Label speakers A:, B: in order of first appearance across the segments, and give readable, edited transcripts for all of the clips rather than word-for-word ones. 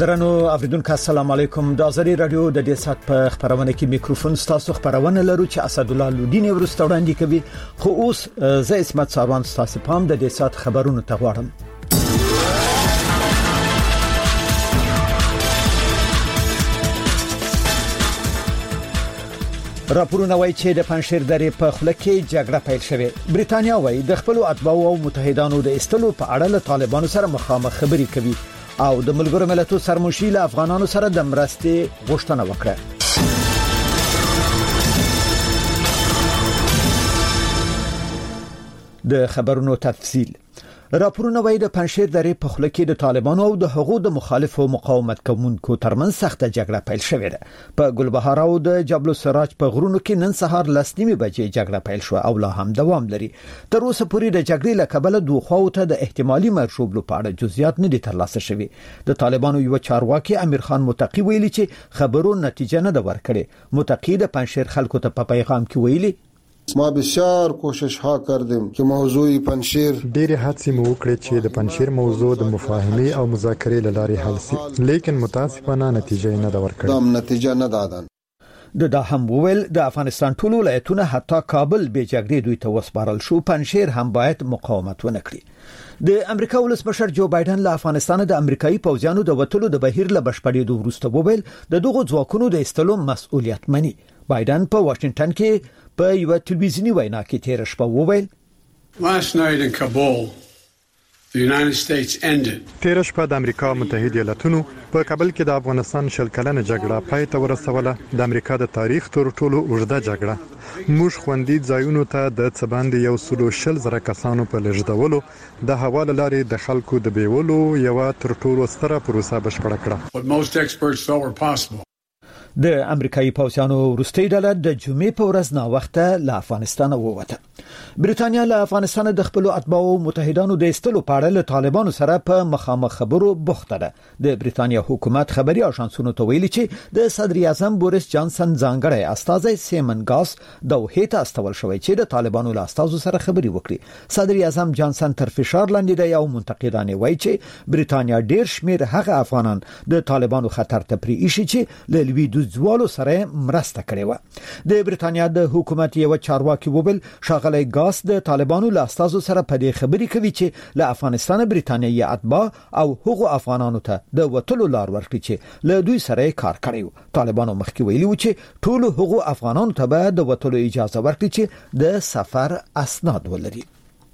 A: درنو اوریدونکو السلام علیکم د ازری رادیو د دې سات په خبرونه کې میکروفون تاسو خبرونه لرو چې اسد الله لودین ورسته وړاندې کوي خو اوس زه اسمت ساروان تاسو پام د دې سات خبرونه ته غواړم. راپورونه وايي چې د پنځشیر درې په خوله کې جګړه پیل شوه. بریتانیا وايي د خپل اتباعو او متحدانو د استلو په اړه له طالبانو سره مخامخ خبرې کوي او د ملګرو ملتونو سرمشي له افغانانو سره د مرستې غوښتنه وکړه. د خبرونو تفصیل. راپورونه وايي د پنځشیر درې په خوله کې د طالبانو او د حقوقو د مخالفو مقاومت کوونکو ترمنځ سخته جګړه پیل شوې ده. په ګلبهار او د جبل السراج په غرونو کې نن سهار 10:30 بجې جګړه پیل شو او لا هم دوام لري. تر اوسه پورې د جګړې له کبله دوه خواو ته د احتمالي مرشوب لپاره جزئیات نه دي ترلاسه شوي. د طالبانو یو چارواکي امیر خان متقی ویلي چې خبرو نتیجه نه ده ورکړې. متقی د پنځشیر خلکو ته په پیغام کې ویلي
B: ما بسیار کوشش ها کردیم که موضوع پنځشیر
C: ډېر هڅې مو وکړې چې د پنځشیر موضوع د مفاهمه او مذاکرې لارې حل شي لیکن متاسفانه نتیجه نه ده ورکړې.
A: دا هم وویل د افغانستان ټول ولایتونه حتی کابل به جګړې دوی ته وسپارل شو. پنځشیر هم باید مقاومت ونکړي. د امریکا ولسمشر جو بایدن له افغانستان د امریکایي پوځیانو د وټلو د بهیر له بشپړېدو وروسته وویل د دغو ځواکونو د استلو مسؤلیت مني. بایدن په واشنگټن کې په یو ټلویزیونی وینا کې تیر شپه وویل
D: Last night in Kabul the United States ended.
C: تیر شپه د امریکا متحده ایالاتونو په کابل کې د افغانستان شل کلنه جګړه پای ته ورسوله. د امریکا د تاریخ تر ټولو اوږده جګړه موږ خوندي ځایونو ته د څباندې 140,000 کسانو په لږدولو د هوا لارې د خلکو د بیولو یو تر ټولو ستره پروسه بشپړه کړه.
D: What most experts thought were possible.
A: د امریکایي پوځیانو وروستۍ ډله د جمعې په ورځ نا وخته له افغانستان ووته. بریتانیا له افغانستان د خپل اتباعو متحدانو د استلو په اړه له طالبانو سره په مخامخ خبرو بوخته ده. د بریتانیا حکومت خبري اژانسونو ته ویلي چې د صدر اعظم بوریس جانسن ځانګړی استازی سیمن ګاس دوحې ته استول شوی چې د طالبانو له استازو سره خبري وکړي. صدر اعظم جانسن تر فشار لاندې دی او منتقدان وایي چې بریتانیا ډیر شمیر هغه افغانان د طالبانو خطر ته پرې ایشي چې له لوی ځوالو سره مرسته کړې و. د بریتانیا د حکومت یو چارواکي وویل شاغلی ګاس د طالبانو له استازو سره په دې خبرې کوي چې له افغانستان بریتانیایي اتباع او هغو افغانانو ته د وټلو لار ورکړي چې له دوی سره کار کړی و. طالبانو مخکې ویلي و چې ټول هغو افغانانو ته به د وټلو اجازه ورکړي چې د سفر اسناد ولري.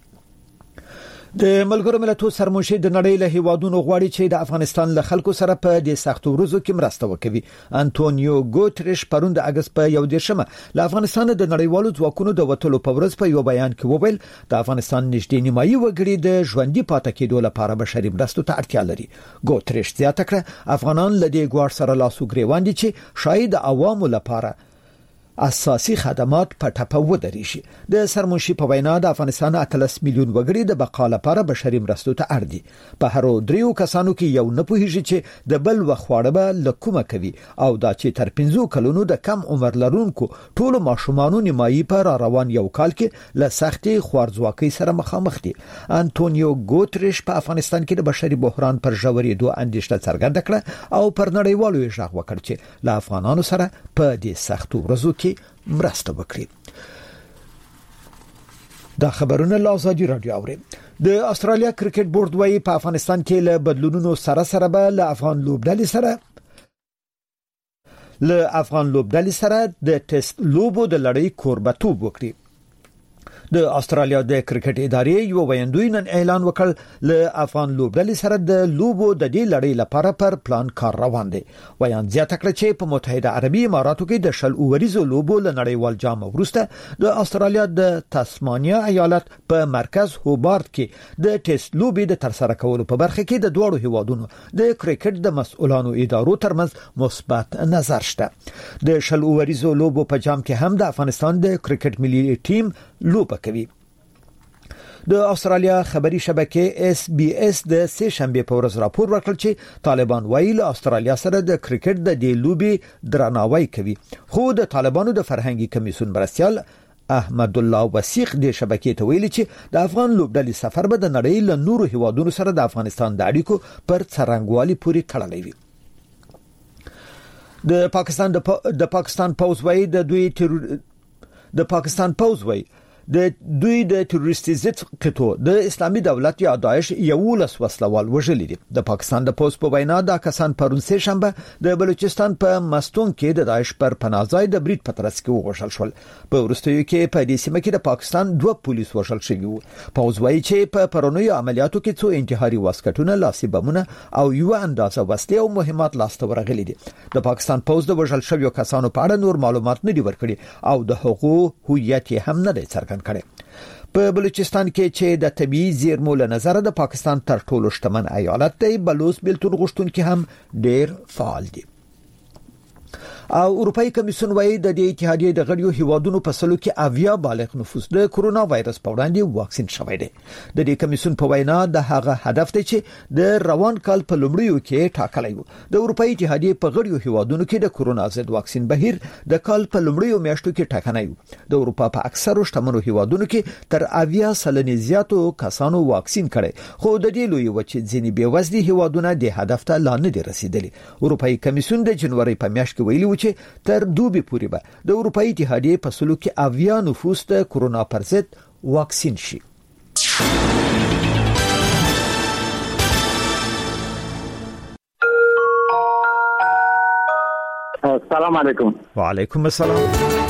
A: د ملګرو ملتونو سرمشي د نړۍ له هیوادونو غواړي چې د افغانستان له خلکو سره په دې سختو ورځو کې مرسته وکړي. انټونیو ګوتریش پروند د اگست په 1 له افغانستان د نړیوالو ځواکونو د وټلو په ورځ په یو بیان کې وویل د افغانستان نږدې نیمایي وګړي د ژوندۍ پاتې کېدو لپاره بشري مرستو ته اړتیا لري. ګوتریش زیاته کړه افغانان له دې ګواښ سره لاس وګریوان دي چې شاید عوامو لپاره اساسي خدمات په ټپه ودرې شي. د سرمنشي په وینا د افغانستان 13 میلیون وګړي د بقا لپاره بشري مرستو ته اړ دي. په هرو دریو کسانو کې یو نه پوهیږي چې د بل وخواړه به لکومه کوي او دا چې تر 15 کلونو د کم عمر لرونکو ټول ماشومانو نیمایي پر روان یو کال کې له سختي خوارځواکۍ سره مخامخ دي. انټونیو ګوتریش په افغانستان کې د بشري بحران پر ژورېدو اندېښنه څرګنده کړه او پر نړیوالو یې غږ وکړ چې له افغانانو سره په دې سختو ورځو کې مرسته وکړي. دا خبرونه له ازادي رادیو اوري. د استرالیا کرکټ بورډ وايي په افغانستان کې له بدلونونو سره به له افغان لوبډلې سره د ټیسټ لوبو د لړۍ کوربتوب وکړي. د استرالیا د کرکټ ادارې یو ویاندوی نن اعلان وکړ له افغان لوبډلې سره د لوبو د دې لړۍ لپاره پر پلان کار روان دی. ویان زیاته کړ چې په متحده عربي اماراتو کې د شل اوریزو لوبو له نړیوال جام وروسته د استرالیا د تاسمانیا ایالت په مرکز هوبارت کې د ټیسټ لوبې د ترسره کولو په برخه کې د دوړو هیوادونو د کرکټ د مسؤلانو ادارو ترمنځ مثبت نظر شته. د شل اوریزو لوبو په جام کې هم د افغانستان د کرکټ ملي ټیم لوبه کوي. د استرالیا خبري شبکې SBS د سه شنبه په ورځ راپور ورکړ چې طالبان وايي له استرالیا سره د کرکټ د دې لوبي درناوی کوي. خو د طالبانو د فرهنګي کمیسیون مرستيال احمد الله وسیق د شبکې ته ویلي چې د افغان لوبډلې سفر به د نړۍ له نورو هیوادونو سره د افغانستان د اړیکو پر څرنګوالي پورې تړلی وي. د پاکستان پوز وای د پاکستان پوز وای د دوی د تروریستي ضد قطو د اسلامي دولت یا داعش یو لس وسلوال وژل دي. د پاکستان د پوز په وینا دا کسان پرون سه شنبه د بلوچستان په مستون کې د داعش پر پناهځای د بریټ پترس کې وژل شول. په ورستیو کې په دې سیمه کې د پاکستان 2 پولیس وژل شوي وو. پوز وایي چې په پرونیو عملیاتو کې څو انتحاري واسکټونه، لاسي بمونه او یو اندازه وسلې او مهمات لاسته ورغلي دي. د پاکستان پوز د وژل شویو کسانو په اړه نور معلومات نه دي ورکړي او د حقوق هویت هم نه دی څرګند کړي. په بلوچستان کې چې د طبيعي زیرمو له نظر د پاکستان تر ټولو شتمن ایالت دی، بلوچ بیلتون غوښتونکي هم ډېر فعال دي. او اروپאי کمیسیون وایي د دې اتحادیې د غړیو هیوادونو په سلو کې اویا بالغ نفوس د کورونا وایرس په وړاندې واکسین شوی دی. د دې کمیسیون په وینا د هغه هدف دی چې د روان کال په لومړیو کې ټاکلی و. د اروپאי اتحادیې په غړیو هیوادونو کې د کورونا ضد واکسین بهیر د کال په لومړیو میاشتو کې ټاکنی و. د اروپا په اکثرو شتمنو هیوادونو کې تر 80% زیاتو کسانو واکسین کړي، خو د دې لوی وچ ځینې بیوزلي هیوادونه د هدف ته لا نه دي رسیدلي. اروپאי کمیسیون د جنوري په میاشت کې ویلي و چې تر دوبي پورې به د اروپאי اتحادیې په سلو کې اویا نفوس د کورونا پر ضد واکسین شي.
E: السلام علیکم.
A: وعلیکم السلام.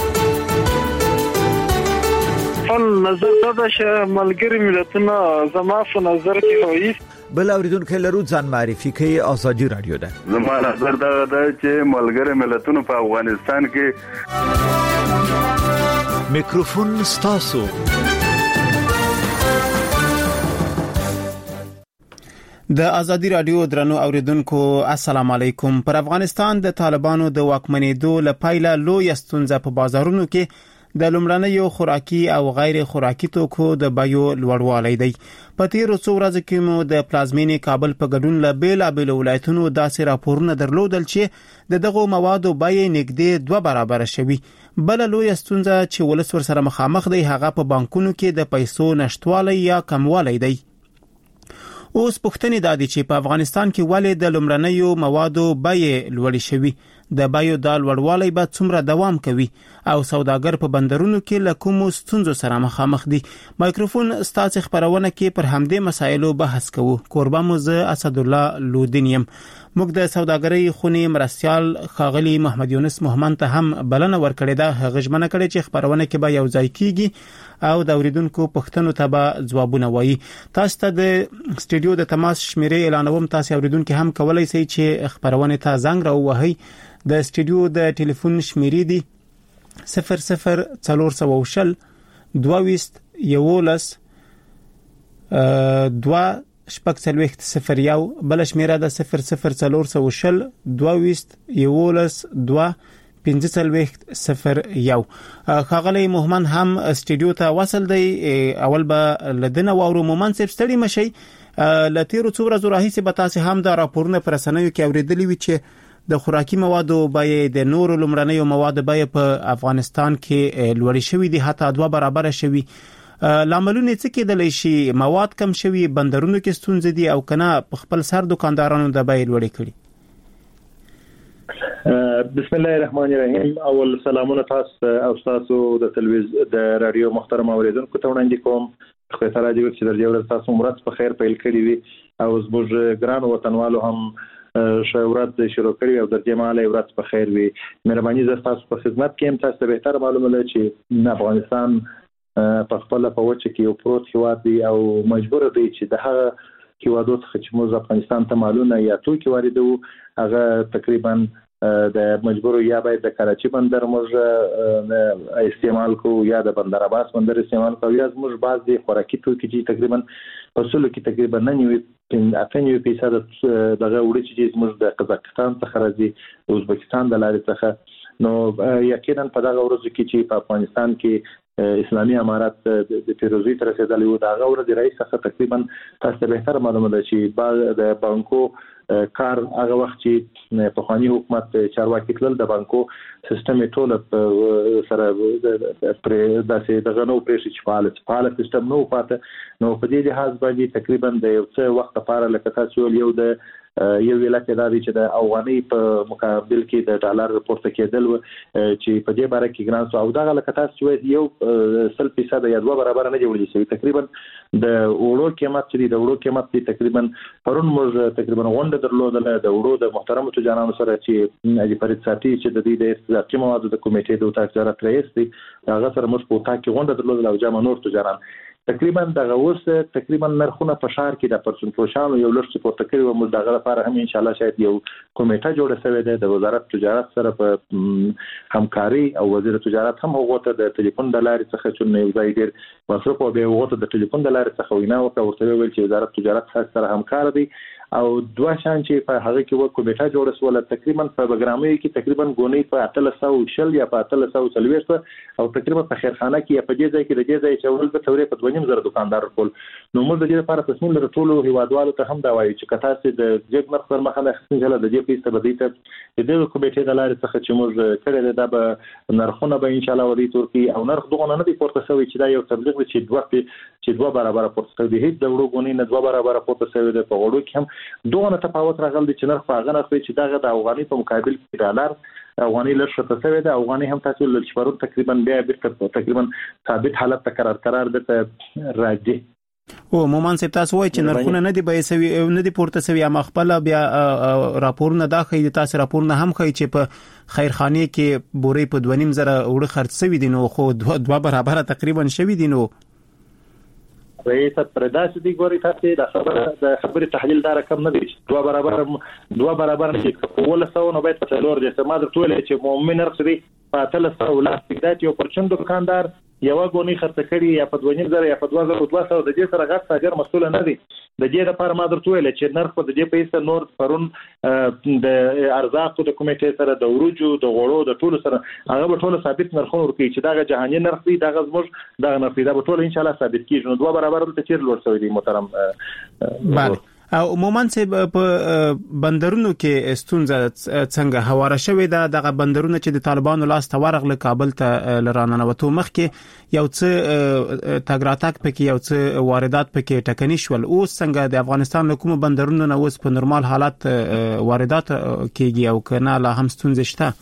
F: نظر دا چې ملګری ملتونه زما په نظر کې وایي
A: بل اوریدونکو لرو ځان معرفي کوي. ازادي رادیو ده.
G: زما نظر دا چې ملګری ملتونه په افغانستان کې
A: میکروفون ستاسو.
H: د ازادي رادیو درنو اوریدونکو السلام علیکم. پر افغانستان د طالبانو د واکمنېدو لپاره لوی ستونزه په بازارونو کې د لومړنیو خوراکي او غیر خوراکي توکو د بیو لوړوالی دی. په تیرو څو ورځو کې مو د پلازمینې کابل په ګډون له بیلابیلو ولایتونو داسې راپورونه درلودل چې دغه موادو بیې نږدې 2 برابر شوي. بل لوی ستونزه چې ولس ورسره مخامخ دی هغه په بانکونو کې د پیسو نشټوالی یا کموالی دی. اوس پوښتنه دا دي چې په افغانستان کې ولې د لومړنیو موادو بیې لوړې شوي، د بیو د لوړوالي به څومره دوام کوي او سوداګر په بندرونو کې له کومو ستونزو سره مخامخ دي. مایکروفون ستاسو خبرونه کې پر همدې مسایلو بحث کوو. قربان مو زه اسد الله لودینیم. موږ د سوداګرۍ خونې مرستيال خاغلی محمد یونس محمد ته هم بلنه ورکړې ده. هغه ژمنه کړې چې خبرونه کې به یو ځای کیږي او د اوریدونکو پوښتنو ته به ځوابونه وایي. تاسو ته د سټډیو د تماس شمیرې اعلانوم. تاسو اوریدونکو هم کولای شئ چې خبرونه ته زنګ راووهئ. د سټډیو د ټلیفون شمیرې دي 0040 22 11 2 شپږ څلوېښت 01 بل شمیره د 0040 22 11 2 15 څلوېښت 01. خاغلی محمد هم سټډیو ته وصل دی. اول به لدنه وورو مومن صاحب ستړي مشي. لتیرو څو ورځې راهیسې به تاسو هم دا راپورونه پر رسنیو کې اوریدلی وي چې د خوراکي موادو بیې د نورو لومړنیو موادو بیې په افغانستان کې لوړې شوې دي، حتی 2 برابر شوي. لاملونه څه کېدلی شي؟ مواد کم شوي، بندرونو کې ستونزې دي او کنه په خپل سر دکاندارانو د بیې لوړې کړي؟
E: بسم الله الرحمن الرحیم. اول سلامونه تاسو او تاسو د تلویزیون د رادیو محترم اوریدونکو ته وړاندې کوم. خو تر دې چې د ورځ تاسو مراد په خیر پیل کړی وي او زموږ ګران وطنوالو هم شاورات شروع کړی او د جماعي ورځ په خیر وي. مهرباني زه تاسو په خدمت کې هم تاسو به تر معلومه ده چې افغانستان په خپل په وچه کې یو پروت هیواد دی او مجبور دی چې د هغه هیوادو څخه چې موږ افغانستان ته مالونه یا توکي واردو هغه تقریبا د مجبور یا باید د کراچي بندر موږ استعمال کو یا د بندر عباس بندر استعمال کو یا موږ بعض د خوراکي توکي چې تقریبا په سلو کې تقریبا 98% دغه وړي چې موږ د قزاقستان څخه راځي او ازبکستان د لارې څخه. نو یقینا په دغه ورځو کې چې په افغانستان کې اسلامي امارات د پیروزي تر رسیدلی و دا غوړه د رئیس څخه تقریبا تاسو به تر معلومه ده چې د بانکو کار هغه وخت چې په خواني حکومت چارواکي تل د بانکو سیستم ټول سره پر داسې دغه نو پرېشي چې فعال سیستم نو پاته. نو په دې لحاظ باندې تقریبا د یو څه وخت لپاره لکه تاسو یو د یو علت دا دی چې د افغاني په مقابل کې د ډالر پورته کېدل چې په دې باره کې ګران سو او دا غلطه تاسو یو 100% یا 2 برابر نه جوړیږي چې تقریبا د وړو قیمت چې د وړو قیمت دی تقریبا پرون موږ تقریبا غونډه درلودل د وړو د محترم تجارانو سره چې اجي فرید ساتي چې د دې د استثماري موادو د کمیټې د تجارت رئیس دی هغه سره موږ په تاکي غونډه درلودل او جامع نور تجاران تقریبا دغه اوس تقریبا نرخونه په شهر کې د پرسنټوشانو یو لږ څه پورته کړی و موږ دغه لپاره هم ان شاء الله شاید یو کمیټه جوړه شوې ده د وزارت تجارت سره په همکاري او وزیر تجارت هم هغه ته د ټلیفون د لارې څخه چې یو ځای ډیر مصرف او به هغه ته د ټلیفون د لارې څخه وینا وکړه ورته ویل چې وزارت تجارت سره همکار دي او دوه شان چې په هغه کې و کمیټه جوړه سول تقریبا په برنامه کې تقریبا غونې په 300 یا په 340 او تقریبا په خیرخانه کې په دې ځای کې د دې ځای چې ول په تورې په 2.5 دکاندار ټول نو موږ د دې لپاره تصمیم لرو ټول هیوادوالو ته هم دا وایي چې کته چې د جګ نرخ پر مخه نه د دې پیسې بدې ته د دې کمیټې د لارې څخه چې موږ کړی دا به نرخونه به ان شاء الله ورې ترکی او نرخ دغه نه دی پورته شوی چې دا یو تبلیغ چې دوه برابر پورته دی هیڅ د وړو غونې نه 2 برابر پورته شوی دی په وړو کې هم دوه تفاوت راغلی چې نرخ په غنه چې دغه د افغاني په مقابل کې ډالر افغاني لږ شته شوی دی افغاني هم تاسو لږ شپرون تقریبا بیا تقریبا ثابت حالت قرار ده راځي
H: او مومن سپ تاسو وایي چې نرخونه نه دی به سوي نه دی پورته سوي اما خپل بیا راپورونه دا خې تاسو راپورونه هم خې چې په خیرخانه کې بورې په 2.5 زره وړ خرڅ سوي دي نو خو 2 برابر تقریبا شوي دي نو
E: رئیس پرداس دی ګوري تاسو د خبرې تحلیل دا رقم نه دی 2 برابر نه کېږي ولا څو نو باید په لور دي سمادر ټول چې مؤمن رخصي په 300 لا فکرات یو پرچند دکاندار یو غونی خرڅ کړي یا په 2.5 یا په 2.200 د دې سره غټ تاجر مسؤل نه دی د دې لپاره ما درته ویل چې نرخ د دې پیسې نور پرون د ارزاقو د کمیټې سره د وروجو د غوړو د ټولو سره هغه به ټول ثابت نرخونه ورکړي چې دا جهاني نرخ دی دا زموږ دا نرخ دی دا به ټول ان شاء الله ثابت کیږي نو 2 برابر ته چیر لور شوی دی محترم
H: بله او مومن سه په بندرونو کې استونزه څنګه هواره شوې ده دغه بندرونه چې د طالبانو لاس ته ورغله کابل ته لرانه وته مخ کې یو څه تګراتک پکې یو څه واردات پکې ټکنی شول او څنګه د افغانستان حکومت بندرونو نه اوس په نورمال حالت واردات کېږي او کنه لا هم ستونزه شته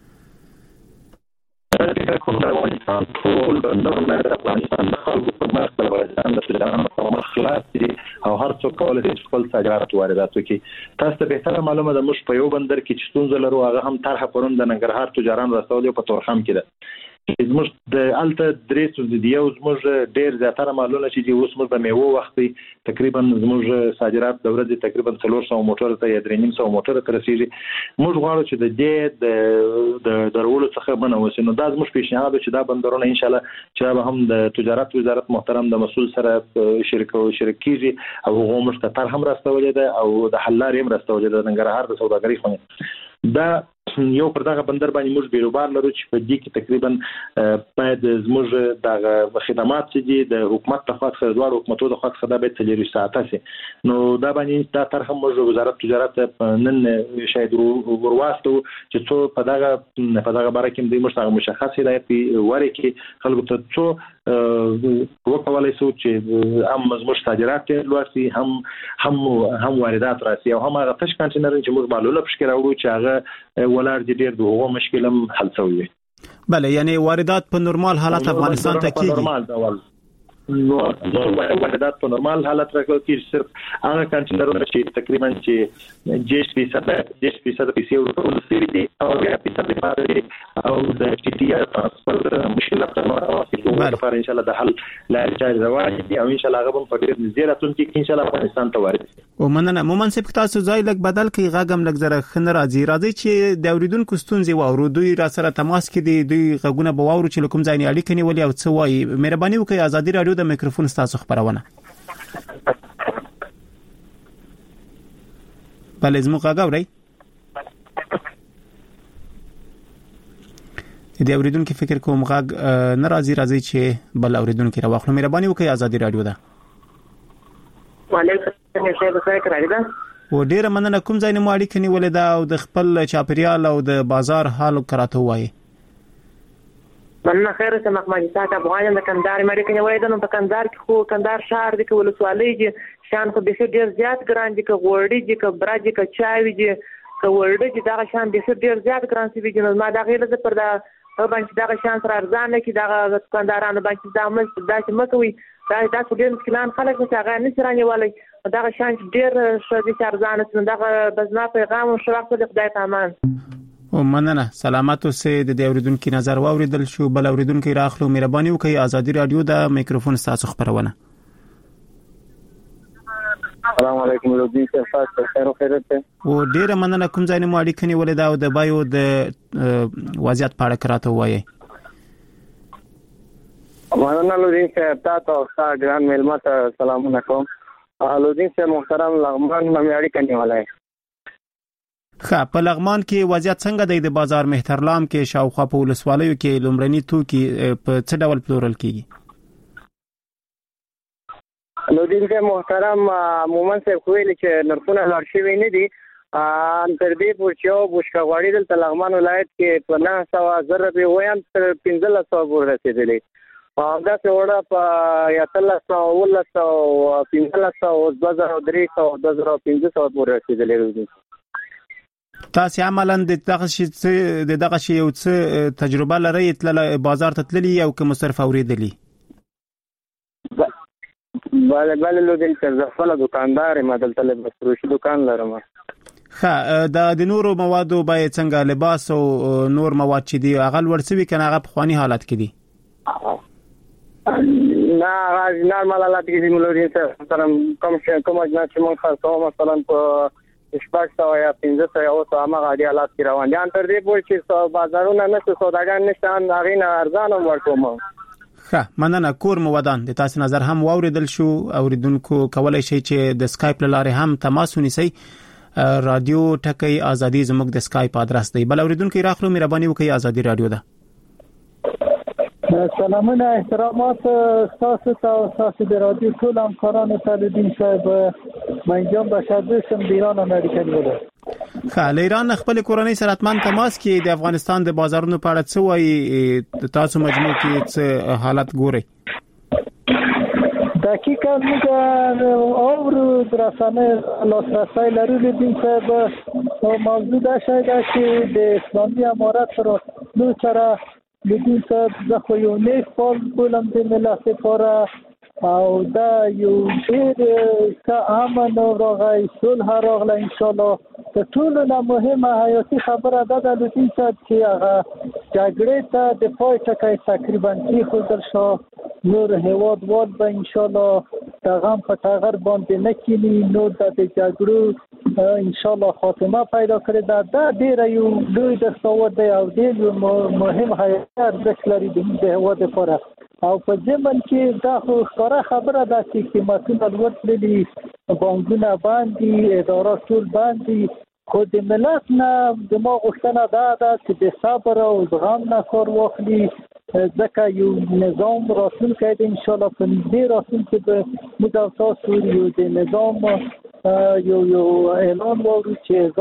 E: ټول بندرونه د افغانستان د خلکو په مخ د افغانستان د تجارت په مخ خلاص دي او هر څوک کولای شي خپل صادرات واردات وکړي تاسو ته به معلومه ده موږ په یو بندر کې چې ستونزه لرو هغه هم طرحه پرون د ننګرهار تجاران راستول په تورخم کې ده زموږ د الته درې څو د یو زموږ ډیر زیاتره معلومه چې دی اوس موږ د میوه وخت تقریبا زموږ صادرات د ورځې تقریبا 300 موټر ته یا 300 موټر ته رسیدي موږ غواړو چې د دې د درولو څخه منوسه نو دا زموږ پیشنهاد چې دا بندرونه ان شاء الله چې هم د تجارت وزارت محترم د مسول سره شریک کیږي او هغه موږ ته تر هم راستولې ده او د حلار هم راستولې ده ننګرهار د سوداګرۍ خونه دا یو پر دغه بندر باندې موږ بیروبار لرو چې په دې کې تقریبا باید زموږ دغه خدمات چې دي د حکومت ته خاصه دوه حکومتو د خاصه خدای به 3 ساعته سي نو دا باندې دا تر هم موږ وزارت تجارت نن شاید ورواستو چې څو په دغه باره کې د موږ مشخص هدایت وره کې خلکو ته څو وکولای شو چې هم زموږ صادرات لوړسي هم واردات راسي او هم هغه تش کانټینر چې موږ معلومه پښکې راوړو چې هغه ولر دي ډیر دغه مشکل هم حل شوی
H: بله یعنی واردات په نورمال حالت افغانستان ته کیږي
E: نورمال ډول نو واردات په نورمال حالت راکول کیږي صرف هغه کانټینرونه چې تقریبا چې 10% پیسې ورکول شوی دي او بیا پیسې لپاره او د ټي ټي آر ترانسپورت مشکلات لپاره ان شاء الله د حل لارې روانې دي او ان شاء الله هغه په ډیر نږدې راتلونکي کې ان شاء الله افغانستان ته وارد شي
H: او مننه مومن سپ تاسو ځای لک بدل کی غاګم لک زره خن راځي چې د اوریدونکو ستونزې واورو دوی را سره تماس کې دي دوی غوونه بواورو چې کوم ځای نه اړیکه نیولې او څه وایي مهرباني وکړئ ازادي رادیو د میکروفون تاسو خبرونه بله زموږ غاوري د اوریدونکو فکر کوم غاګ ناراضي راځي چې بل اوریدونکو راوخلو مهرباني وکړئ ازادي رادیو ده
I: وعلیکم السلام څنګه راځي
H: و ډیره مننه کوم ځای نه مو اړیکه نیولې ده او د خپل چاپریال او د بازار حال کراته وایي
I: مننه خیر ته محمد صاحب افغان د کندهار مې کنه وای د نو په کندهار کې خو کندهار شهر د ولسوالۍ کې شان خو به ډیر زیات ګران دي ک غوړډي دي ک براجي ک چاوي دي ک ورډي دي دا شان به ډیر زیات ګران سي وي ما دا غیله د پر دا باندې دا شان سره ارزانه کې دا کندهارانو باندې دا مې دا چې مکوي دا ټول مشکلات خلک چې هغه نه سرانه والي دا شان ډیر شدي ارزانه څنګه دا بزنا پیغام او شرف د خدای پامان
H: مننه سلامات اوسئ د اوریدونکو نظر واوریدل شو بل اوریدونکو راخلو مهرباني وکړئ ازادي رادیو د میکروفون تاسو خبرونه
J: السلام علیکم لودي تاسو خیر او خیرت
H: او ډیره مننه کوم ځای نه ماړی کني ولې دا د بایو د وضعیت په اړه کراته وایي
J: مننه لودي تاسو ګران ملمت سلامونه کوم لودي محترم لغمان مې کني ولای
H: په لغمان کې وضعیت څنګه د بازار مهترلام کې شاوخوا په ولسوالیو کې لومړني توکي په څه ډول پلورل کیږي
J: لودین ته محترم مومن صاحب کویل چې نرخونه لوړ شوي نه دي تر دې پورې چې بوشکاغواړي د لغمان ولایت کې په 900 زره به ویم تر 1500 پورې رسیدلې دا څه وړه په 1300 1500 او 2300 2500 پورې رسیدلې
H: تاسو عملاً د دغه شی یو څه تجربه لرئ تل بازار ته تللی او کوم صرف اوریدلی
J: بله لودین چې خپل دکاندار ما دلته له فروشي دکان لرم
H: د نورو موادو باید څنګه لباس او نور مواد چې دی اغل ورسوي کنه هغه په خواني حالت کې دي
J: نه نارمل حالت کې دي لودین سره کوم اجناس چې مونږ خاصو مثلا په شپږ سو یا 1500 او څو هغه عادي حالات کې روان دي ان تر دې پورې چې بازارونه نشته سوداګان نشته هغه نه ارزانه ورکوم
H: مننه کور مودان د تاسو نظر هم واوریدل شو اوریدونکو کولای شي چې د سکایپ لاره هم تماس ونیسي رادیو ټکی ازادي زموږ د سکایپ ادرس دی بل اوریدونکو راخلو مهرباني وکړئ ازادي رادیو ده
K: سلامونه احترامات تاسو د رادیو ټول همکارانو ته لودین صاحب منجم بشادو سم ایران امریکایي وله
H: ایران خپل کورنۍ سره اتمن تماس کې د افغانستان د بازارونو په اړه څه وایي تاسو مجموع کې څه حالت ګورئ
K: دقیقاً موږ او درسانه لاسرسی لرو لودین صاحب موضوع دا شاید چې د اسلامي امارت سره لودین صاحب د خو یو نیک فال بولم د ملت لپاره او دا یو ډېر ښه امن او راغی صلح راغله ان شاء الله د ټولو نه مهمه حیاتي خبره ده د لودین صاحب چې هغه جګړې ته د پای ټکی تقریبا کېښودل شو نور هیوادوال به ان شاء الله پیغام په ټغر باندې نه کینی نور د جګړو ان شاء الله خاتمه پیدا کړي دا ډېر یو لوی دستاورد دی او ډېر مهم حیاتي ارزښت لري د هیواد لپاره او په ځمن کې دا خو ښکاره خبره ده چې قیمتونه لوړ تللي بانکونه باندې ادارات ټول باندې خو د ملت نه زما غوښتنه دا ده چې د صبر او زغم نه کار واخلي ځکه یو نظام راتلونکی دی ان شاء الله په دې راتلونکي به موږ او تاسو یو د نظام یو اعلان وورو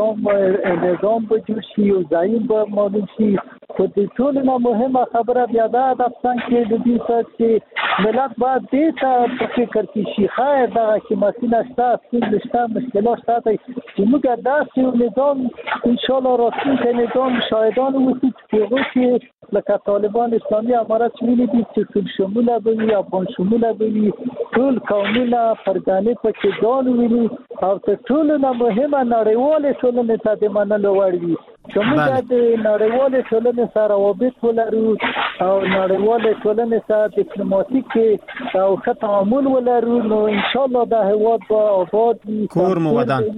K: چې نظام به جوړ شي یو ځای به معلوم شي خو د ټول نه مهمه خبره بیا دا د افغان کې د دې چې ملت باید دې ته فکر کې شي خیر دا قیمتونه شته مشکلات شته چې موږ داسې یو نظام ان شاء الله راتلونکی نظام شاهدان اوسو چې لکه طالبان اسلامي امارت ویلي دي چې ټول شموله به وي افغان شموله به وي ټول قومونه پرګانې پکې ځان ویني او تر ټولو نه مهمه نړیوالې ټولنې ته د منلو وړ وي که موږ د نړیوالې ټولنې سره روابط ولرو او نړیوالې ټولنې سره ډیپلوماتیک او ښه تعامل ولرو نو انشاءالله دا هیواد به آباد وي
H: کور مو ودان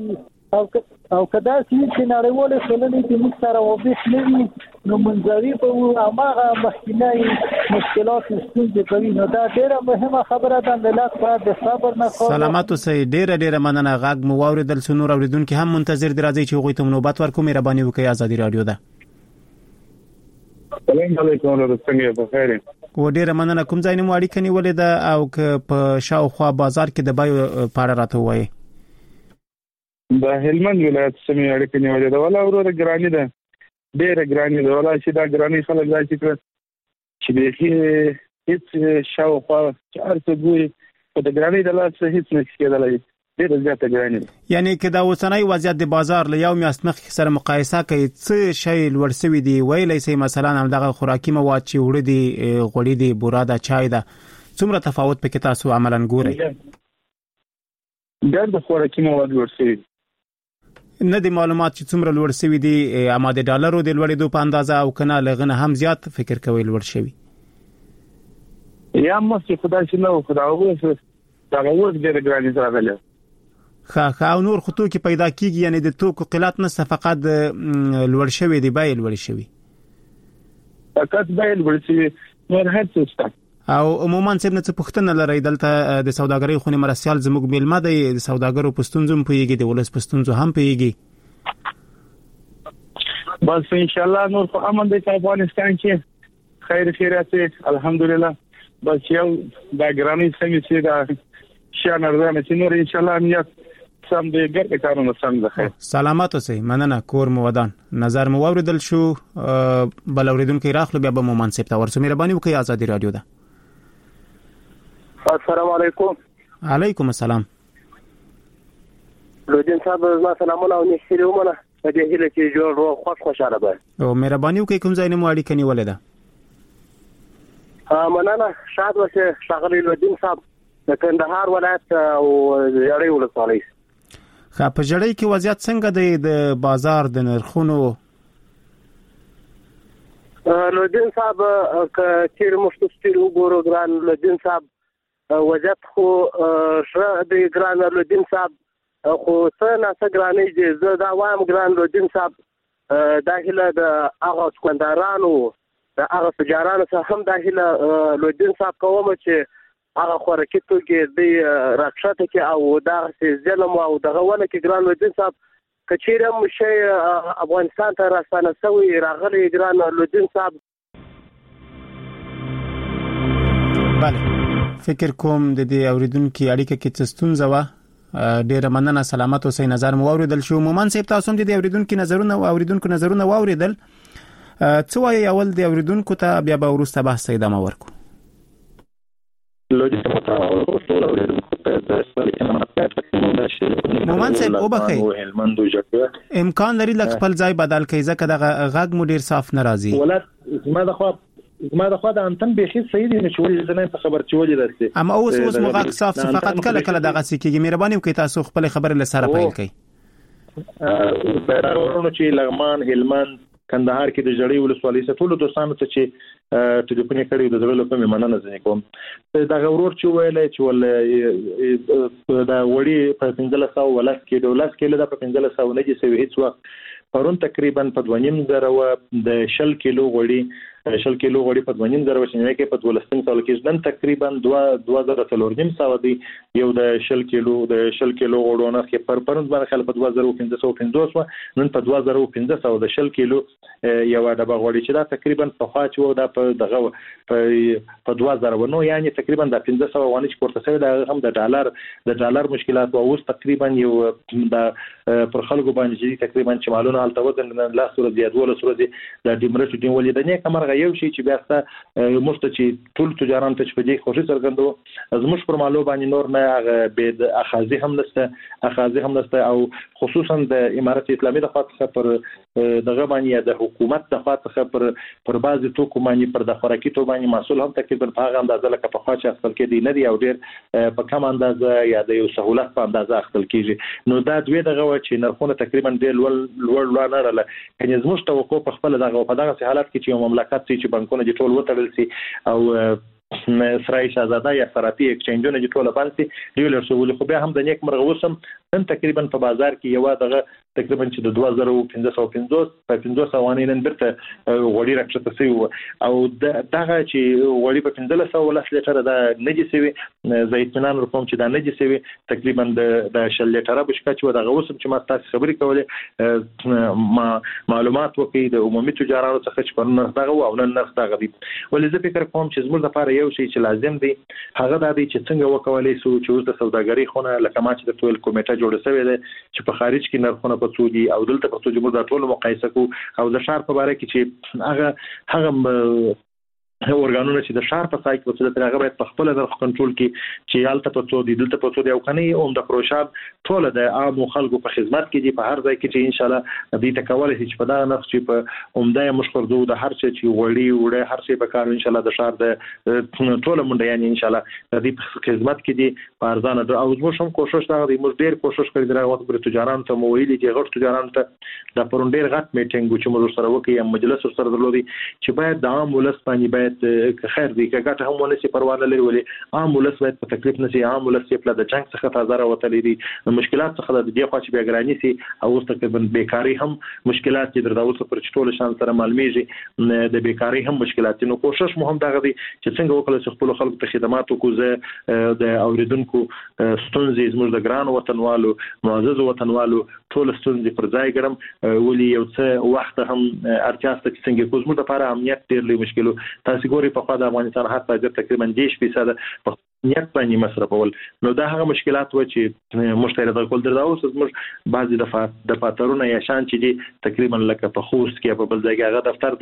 K: او کدا چې نړیوالې ټولنې د موږ سره روابط نه وي نو منځوي به وو هغه مخکینی مشکلات ستونزې کوي نو دا ډېره مهمه خبره ده ملت باید د صبر نه کار
H: سلامات اوسئ ډېره مننه غږ مو واوریدل څو نور اوریدونکو هم منتظر دي راځي چې هغوی ته نوبت ورکوم مهرباني وکړئ ازادي رادیو ده
L: السلام علیکم ورحمۃ بخیر
H: و ډېره مننه کوم ځای مو اړیکه نیولې ده او که په شاوخوا بازار کې د بایو پاړه راته وایي
L: د هلمند ولایت سمې اړیکه نیولې ده ولا وروره ګرانی ده ډېر ګرانی ده ولا چې دا ګرانی خلک ځای چې چې به هیڅ شاوخوا چې ارته ګوري په د ګرانۍ د لاس هیڅ نه کېدلای ډېر زیاته ګرانۍ
H: یعنی که دا اوسنۍ وضعیت د بازار له یو میاشت مخکې سره مقایسه کوي څه شی لوړ شوی دی ویلی سي مثلا هم دغه خوراکي مواد چې وړي دي غوړي دي بوره ده چای ده څومره تفاوت پکې تاسو عملاً ګورئ
L: ډېر د خوراکي مواد لوړ شوي
H: نه د معلومات چې څومره لوړ شوی دی اما د ډالرو د لوړېدو په اندازه او کنه لغنه هم زیات فکر کوي لوړ شوی
L: یا مخکې خدای چې نو خدای وو دا وو د ګرانۍ راغله
H: او نور خطو کې پیدا کیږي یعنی د توکو قلت نه فقط لوړ شوی دی بایل لوړ شوی
L: فقط بایل لوړ شوی نور هیڅ څه
H: او عموما څه نه څه پښتنه لري دلته د سوداګرۍ خونې مرسیال زموږ میلمه دی د سوداګرو پښتونزم پیږي د ولس پښتونزو هم پیږي
L: بس ان شاء الله نور په امن د افغانستان کې خیر خیرات الحمدلله بس یو دا ګرانۍ سمې چې دا شان ارزانه چې نور ان شاء الله امنیت سم دی ګرځي کارونه سم ده
H: سلامات اوسئ مننه کور مو ودان نظر مو اوریدل شو بل اوریدونکو راخلو بیا به مو منصب تا ورسو مهرباني وکړئ آزادي رادیو ده
J: السلام علیکم
H: علیکم السلام
J: لودین صاحب زما سلامونه او نشری ومنه په دې هیله چې جوړ خوشاله به
H: او مهرباني وکړئ کوم ځای نه مو اړیکه نیولې ده
J: مننه شاد وشه شغلی لودین صاحب د کندهار ولایت او یړې ولسوالۍ
H: په جړۍ کې وضعیت څنګه دی د بازار د نرخونو
J: لودین صاحب چې مشتستیر وګورو ګران لودین صاحب وضعیت خو شره د ګران لودین صاحب خو څه نه څه ګرانې دي زه دا وایم ګران لودین صاحب داخله د هغه څکندارانو د هغه تجارانو سره هم داخله لودین صاحب کوم چې هغه خوراکي توکي د راکشته کې او دا ظلم او دغه ونه کې ګران لودین صاحب کچیرم شي افغانستان ته راستانه سوی راغلي ګران لودین صاحب
H: بله فکر کوم د دې اوریدونکو اړیکه کې څه ستونزه و ډیره مننه سلامات اوسئ نظر مو اوریدل شو مومن صاحب تاسو هم د اوریدونکو نظرونه او اوریدونکو نظرونه واوریدل څه وایي اول د اوریدونکو ته بیا به ورسته بحث ادامه ورکړو مومن صاحب او بخیر امکان لري لکه خپل ځای بدل کړئ ځکه دغه غږ مو ډیر صاف ناراضي
E: ولات زما د خوا د انتن بيخي صحیح دي چې ولې زنه په خبر چې ولې درسي
H: اما اوس مو غږ صاف فقط کله کله دغه سکیږي مهرباني وکړئ تاسو خپل خبره لسره پیل کړئ
E: بیرونو چې لغمان هلمند کندهار کې د جړۍ ولسوالۍ څخه ټول دوستانو ته چې ټلیفون کړي د زړه په مننه ځنې کوم دا غوړور چې ویل چې ول دا وړي په 1500 ولس کې دولت کې له په 1500 نه چې هیڅ وخت پرون تقریبا په 2.5 د 10 کیلو وړي 10 کیلو وړي په 2.5 چې کې په 1200 کې ځن تقریبا 2000 دی یو د 10 کیلو وړونه کې پر پرند باندې خل په 2550 نن په 2500 د 10 کیلو یو د بغوړي چې دا تقریبا په خاص وو دا په دغه په 2000 نو یعنی تقریبا د 1500 وانه چې پورته شوی دا هم د ډالر مشکلات او اوس تقریبا یو د پر خلکو باندې تقریبا چې مالونه حالت وزن لا صورت زیاتوله صورت د ډیمرټ دی ولې د نه کمر یو شي چې بیا ست مفت چې ټول تجاران ته په دې خوشي څرګندو زموږ پر مالو باندې نور نه هغه به اخاذي هم نسته او خصوصا د امارت اسلامي د خاطر پر دغه باندې د حکومت د خاطر پر بعضي توکو باندې پر د خوراکي تو باندې مسول هم تقریبا په هغه اندازه لکه په خاصه خپل کې دی نه دی او ډیر په کم اندازه یا د یو سہولت په اندازه خپل کېږي نو دا دوی دغه چې نرخونه تقریبا ډیر لوړ نه رااله کني زموږ توقع په خپل دغه حالت کې چې یو مملکت چې بانکونه د ټول وتړل سي او اسرائیل شاهزاده یا فراتي اکسچنجونه د ټول باندې ډیولر سوول خو بیا هم د نیک مرغوسم نن تقریبا په بازار کې یو دغه تقریبا چې د 2550 په 500 وانین برته وړي راکشته سي او دغه چې وړي په 1500 ولس لیټر دا نجی سي زیتونان رقم چې دا نجی سي تقریبا د شل لیټر بشکا چې دغه وسم چې ما تاسو خبرې کولې معلومات وکړي د عمومي تجارانو څخه چې پر نرخ دغه او نن نرخ دغه دي ولې زه فکر کوم چې زموږ لپاره یو شی چې لازم دی هغه د دې چې څنګه وکولای شو چې د سوداګرۍ خونه لکه ما چې د ټول کمیټه جوړه شوې ده چې په خارج کې نرخونه په سودي او دلته په سودي موږ د ټول مقایسه کو او د شهر په اړه کې چې هغه اورګانونه چې د شار په سایت په صورت هغه باید په خپل نرخ کنټرول کې چې یالته په څو دي دلته په څو دی او کني هم د پروشاب ټول د عام خلکو په خدمت کې دي په هر ځای کې چې ان شاء الله دې تکول شي چې په دا نرخ چې په عمده مشخص دوه د هر څه چې وړي هر څه په کار ان شاء الله د شار د ټول منډه یعنی ان شاء الله دې په خدمت کې دي په ارزانه او موږ هم کوشش دا غوډي موږ ډیر کوشش کړی دا وخت پر تجاران ته مویلي چې غټ تجاران ته د پروندیر غټ میټینګ چې موږ سره وکړو مجلس سره درلودي چې باید د عام ولس باندې باید خیر دي که ګټه هم ونه سي پروا نه لري ولې عام ولس باید په تکلیف نه سي عام ولس په د جنگ څخه تازه وتلې دي مشکلات څخه د دې خوا چې بیاګرانی سي او تقریبا بیکاری هم مشکلات چې درځول پر چټول شان سره معلومیږي د بیکاری هم مشکلات نو کوشش مو هم دغه دي چې څنګه وکړو چې خپل خلکو ته خدمات وکړو د اوریدونکو ستونزې زموږ د ګران وطنوالو معزز وطنوالو ټول ستونزې پر ځای ګرم ولي یو څه وخت هم ارتیا ست څنګه کوزمو د لپاره امنیت ډیر لوی مشکل تاسو ګوري په خوا د افغانستان هر ځای تقریبا 10% په نیت باندې مصرفول نو دا هغه مشکلات و چې مشتری د کول درځو چې بعضی د فاتورونه یا شان چې دي تقریبا لکه په خوست کې په بل ځای کې هغه دفتر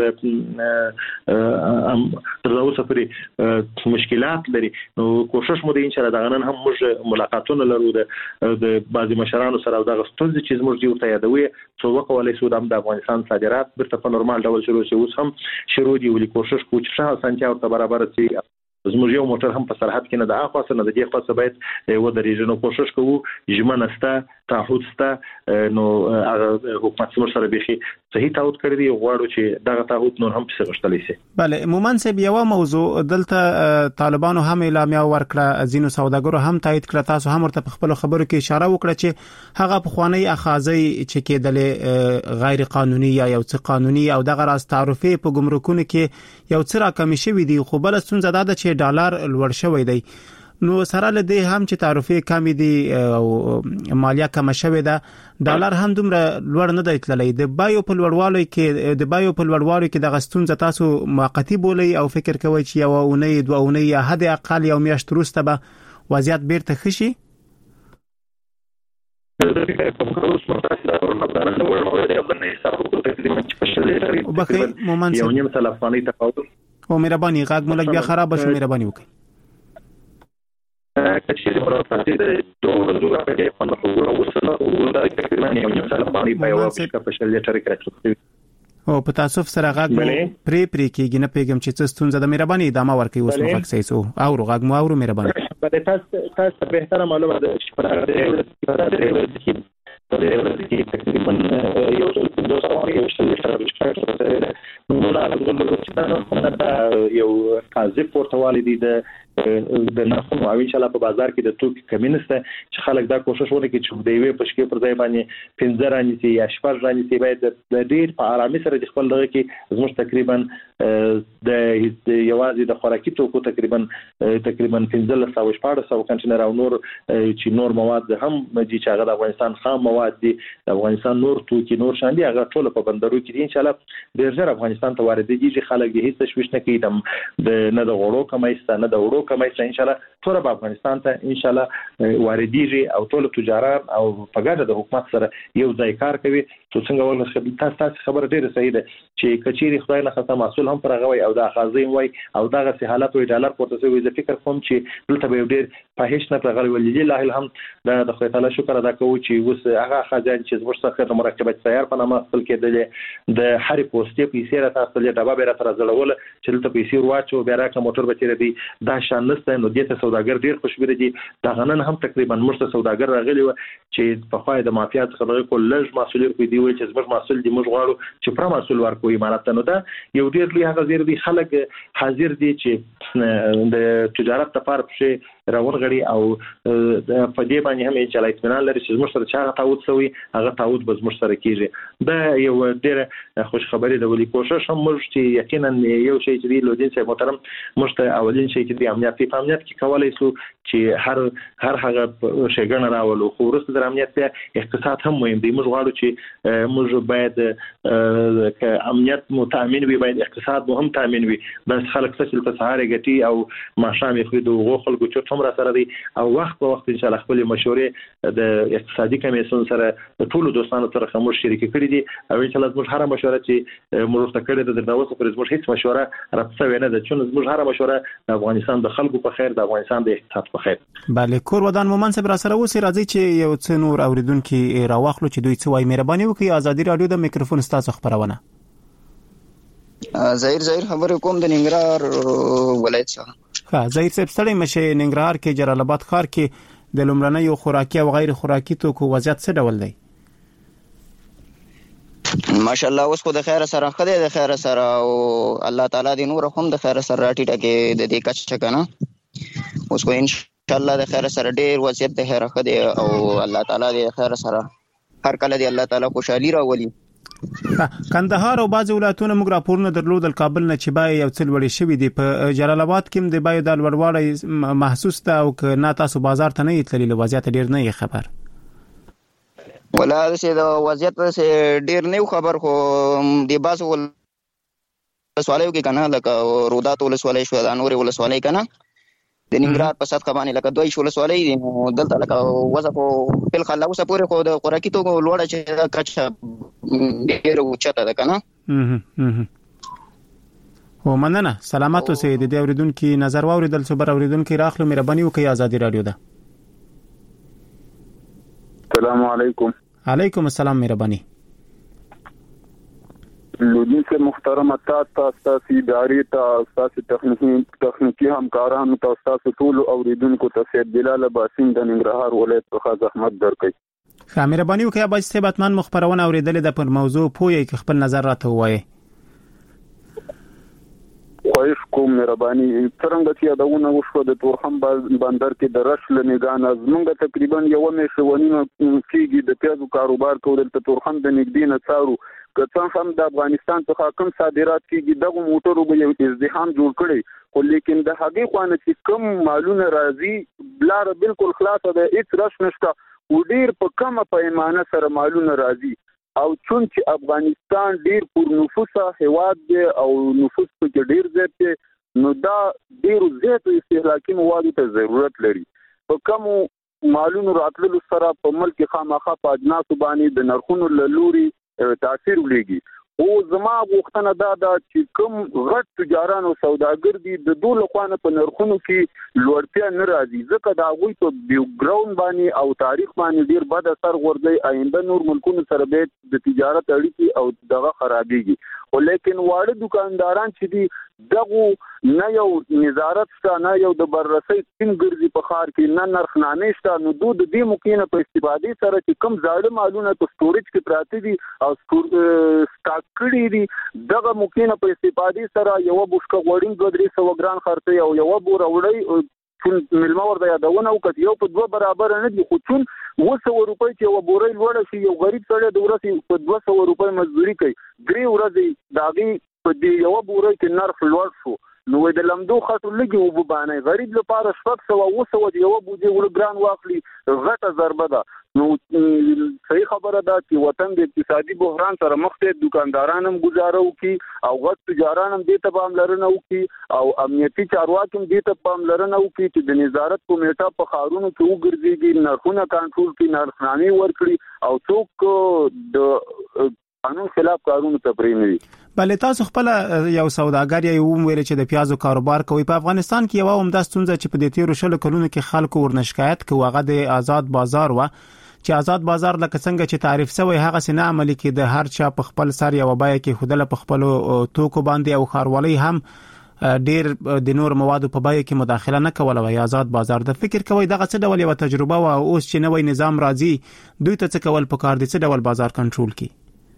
E: د درځو سفري مشکلات لري نو کوشش مو دي ان شاء الله دا نن هم موږ ملاقاتونه لرو د بعضی مشرانو سره دا ستونزې چې موږ یو ته یادوي څو وکولای شو د افغانستان صادرات برته په نورمال ډول شروع شي اوس هم شروع دي ولې کوشش کوو چې ښه سنتیا او برابر شي زموږ یو موټر هم په سرحد کې نه د اخوا نه د دې خاصه باید و د ریژنو کوشش کوو ژمنسته تعهد سته نو حکومت سره به صحیح تعهد کړی دی غواړو چې دغه تعهد نور هم څه غشتلی شي
H: بله مومن صاحب یو موضوع دلته طالبانو هم اعلامیه ورکړه زینو سوداګرو هم تایید کړه تاسو هم ورته په خپل خبرو کې اشاره وکړه چې هغه په خوانی اخاذي چې کېدل غیر قانوني یا یو څه قانوني او دغه راز تعرفه په ګمرکونو کې یو څه راکمې شوی دی خو بل ستونزه ده چې ډالر لوړ شوی دی نو سره له دې هم چې تعرفه کم دي او مالیه کم شوی ده ډالر هم دومره لوړ نه دی تللی د بایو په لوړوالي کې د غستون تاسو موقتی بولی او فکر کوي چې یو اونۍ دوه اونۍ یا حد اقل یو میاشت وروسته به وضعیت بیرته ښه شي وبخیر مومن
E: یو نیم تلفوني تفاوت
H: او مهرباني غاګ ملک بیا خراب شو مهرباني وکړئ
E: کچې مراتب د دوه ورځې په کې په نوو وسله او د تقریبا یو نیم تلفوني په یو وخت په شل لیټر کې
H: او په تاسو سره غاګ پری کېږي نه پیغام چې څه ستونزه د مهرباني ادامه ورکړي اوس نو فکسې سو او غاګ مو او مهرباني
E: په تاسو به احترام معلومه ده چې په تقریبا یو څه د دوه یو څه یو قاضي پورتوالي دي د نرخونو او ان شاء الله په بازار کې د توکي کمینسته چې خلک دا کوشش وکړي چې د یوې پښکې پر ځای باندې 15 رانیسي یا 14 رانیسي باید د ډیر په آرامي سره د خپل دغه کې زموږ تقریبا د یوازې د خوراکي توکو تقریبا 1514 کنټینر او نور چې نور مواد هم چې هغه د افغانستان خام مواد دي د افغانستان نور توکي نور شان دي هغه ټول په بندرو کې دي ان شاء الله ډیر ژر افغانستان ته واردېږي خلک به هیڅ تشویش نه کوي د نه د غوړو کمایسته نه د وړو کمایسته ان شاء الله ټول په افغانستان ته ان شاء الله واردېږي او ټول تجارت او په ګډه د حکومت سره یو ځای کار کوي څو څنګه ورنه تاسو خبره ډیره صحیح ده چې کچيري خدای نه خاصه مسؤل هم پر هغه او د اخاذین وای او دغه سه حالت وی ډالر پورته شوی د فکر کوم چې دلته به ډیر فاحش نه پرغلی ولې الله الحمد د خدای تعالی شکر ادا کوو چې اوس هغه خزان چې زموږ څخه د مرکبات سیار په نامه خپل کېدل د هر پوسټي پیسې را تاسو له ډبا به را تر زړول چې دلته پیسې ورواچو بیا راکه موټر بچی دی دا شان نسته نو دته سوداګر ډیر خوشبری دي دا غنن هم تقریبا مرسته سوداګر راغلی و چې په خای د مافیا څخه د کول لږ مسؤلیت کوي دی چې زموږ مسؤل دي موږ غواړو چې پر مسؤل ورکوي امارات نو دا یو ډیر لوی هغه زیر دي خلک حاضر دي چې د تجارت لپاره په راورغړي او په دې باندې هم چې لایت منال لري چې زموږ سره چا تعهد شوی هغه تعهد به زموږ سره کیږي دا یو ډیر خوش خبری ده ولې کوشش هم موږ چې یقینا یو شی چې لودین سه محترم موږ ته اولین شی چې د امنیت کې کولای شو چې هر هغه شیګن راولو خو ورسته د امنیت په اقتصاد هم مهم دی موږ غواړو چې موږ باید ک امنیت متامین وي باید اقتصاد مو هم تامین وي بس خلک څه چې سهار غټي او ماشام یې خو د خلکو چې هم را سره دي او وخت په وخت ان شاء الله خپل مشورې د اقتصادي کمیسیون سره ټول دوستانو سره کوم شریک کړي دي او ان شاء الله زموږ هر مشوره چې موږ ته کړې ده د اوسه پر زموږ هیڅ مشوره راځي نه ده چې زموږ هر مشوره د افغانستان د خلکو په خیر د افغانستان د اقتصاد په خیر.
H: بله کور ودان مومن صاحب را سره اوسې راځي چې یو څه نور اوریدونکو راوخلو چې دوی څه وایي. مهرباني وکړئ ازادي رادیو د میکروفون ستاسو خبرونه.
M: ظاهر خبر کوم د ننګرهار ولایت څخه.
H: ظاهر صاحب ستړي مشه ننګرهار کې جلال آباد ښار کې د لومړنیو خوراکي او غیر خوراکي توکو وضعیت څه ډول دی؟
M: ماشاءالله اوس خو د خیر سره خدای د خیر سره او الله تعالی دې نور هم د خیر سره راټیټه کې د دې کچ کنه اوس خو ان شاء الله د خیر سره ډیر وضعیت د خیر خدای او الله تعالی دې خیر سره هر کله دې الله تعالی خوشحالي راولي.
H: کندهار او بعض ولایتونه موږ راپورونه درلودل کابل نه چې بای یو څل وړي شوی دی په جلال آباد کې د بای د لوړواړی محسوس ده او که نه تاسو بازار ته نه تللی وضعیت ډیر نه خبر
M: ولا د وضعیت ډیر نه خبر خو د باسو ولسوالیو کې کنه لکه رودات ولسوالۍ شو د انور ولسوالۍ کنه د ننګرهار په سات خبانه لکه دوی شو ولسوالۍ دي دلته لکه وظف په خلا اوسه پورې خو د خوراکي توکو لوړه چې کچ ډیر اوچته ده کنه.
H: هو مننه سلامات اوسئ. د دې اوریدونکو نظر واوریدل څو بر اوریدونکو راخلو مهرباني وکړئ ازادي رادیو ده.
N: السلام علیکم.
H: علیکم السلام مهرباني.
N: لودین سے محترم تاسو ادارې ته تاسو تخنیکی همکارانو ته تاسو ټول اوریدونکو ته سید بلال باسین د ننګرهار ولایت څخه زحمت درکړي.
H: مهرباني وکړئ باید ثبتمن مخبرونه اوریدل د پر موضوع پوهی کې خپل نظر راته وایي.
N: خواهش کوم مهرباني څنګه چې داونه وشو د تورخم بندر کې د رشل نگان از موږ تقریبا یو میشونی کېږي د پیازو کاروبار کول د تورخم د نګدین څارو که هم د افغانستان څخه کوم صادرات کېږي دغه موټرو به یو ازدحام جوړ کړي خو لیکن د هغې خوانه چې کوم مالونه راځي بلاره بالکل خلاصه ده هیڅ رش نشته و ډیر په کمه پیمانه سره مالونه راځي او چون چې افغانستان ډیر پر نفوسه هواد دی او نفوس په ډیر زیات دی نو دا ډیر زیات استهلاکي موادو ته ضرورت لري. په کوم مالونو راتللو سره په ملک خامخا په اجناسو باندې د نرخونو لوري تاثیر ولګي. او زما غوښتنه دا ده چې کوم غټ تجاران او سوداګر دي د دوه لخوانه په نرخونو کې لوړتیا نه راځي ځکه دا غوي په بیوګراوند باندې او تاریخ باندې ډیر بد اثر ورځي آینده نور ملکونو سره به د تجارت اړیکې او دغه خرابېږي. ولیکن واړه دکانداران چې دي دغه نه یو نظارت شته نه یو د بررسي ټیم ګرځي په خار کې نه نرخنامې شته نو دوی د دې ممکنه په استفادې سره چې کم زاړه مالونه په سټوریج کې پراته دي او سٹاک کړي دي دغه ممکنه په استفادې سره یو بوشکه غوړین 200 ګران خرڅي او یو بور وړي چون ملما ورته یادونه وکړي یو په 2 برابر نه دي خو چون 200 روپۍ چې یو بورې لوړ شي یو غریب سره د ورسې په 200 روپۍ مزدوري کوي درې ورځې داغي په دې یو بورې کې نرخ لوړ شو نو د لمدو خاطر لګي او باندې غریب لپاره شپږ سو او سو یو بوجي ول ګران واخلي غټه ضربه ده. نو صحیح خبره ده چې وطن د اقتصادي بحران سره مخ ته دکانداران هم گزارو کی او غټ تجاران هم دې ته پاملرنه وکي او امنیتي چارواکي هم دې ته پاملرنه وکي چې د نظارت کمیټه په خارونو کې وګرځيږي نرخونه کنټرول کړي نرخنامې ورکړي او څوک د قانون خلاف کارونه تپرین وي.
H: بل تاسو خپل یو سوداګر یو ویل چې د پیازو کاروبار کوي په افغانستان کې یو هم د ستونزه چې په دې تیرو شلو کلونو کې خلکو ورنشکایت کوي هغه د آزاد بازار و چې آزاد بازار لکه څنګه چې تعریف شوی هغه سینه عملی کې د هر چا په خپل سر یو بای کې خودله په خپل توکو باندې او خاروالي هم ډیر د نور موادو په بای کې مداخله نه کوله وای آزاد بازار د فکر کوي دغه څه ډول یو تجربه او اوس چې نوې نظام راځي دوی ته څه کول پکار دي څه ډول بازار کنټرول کی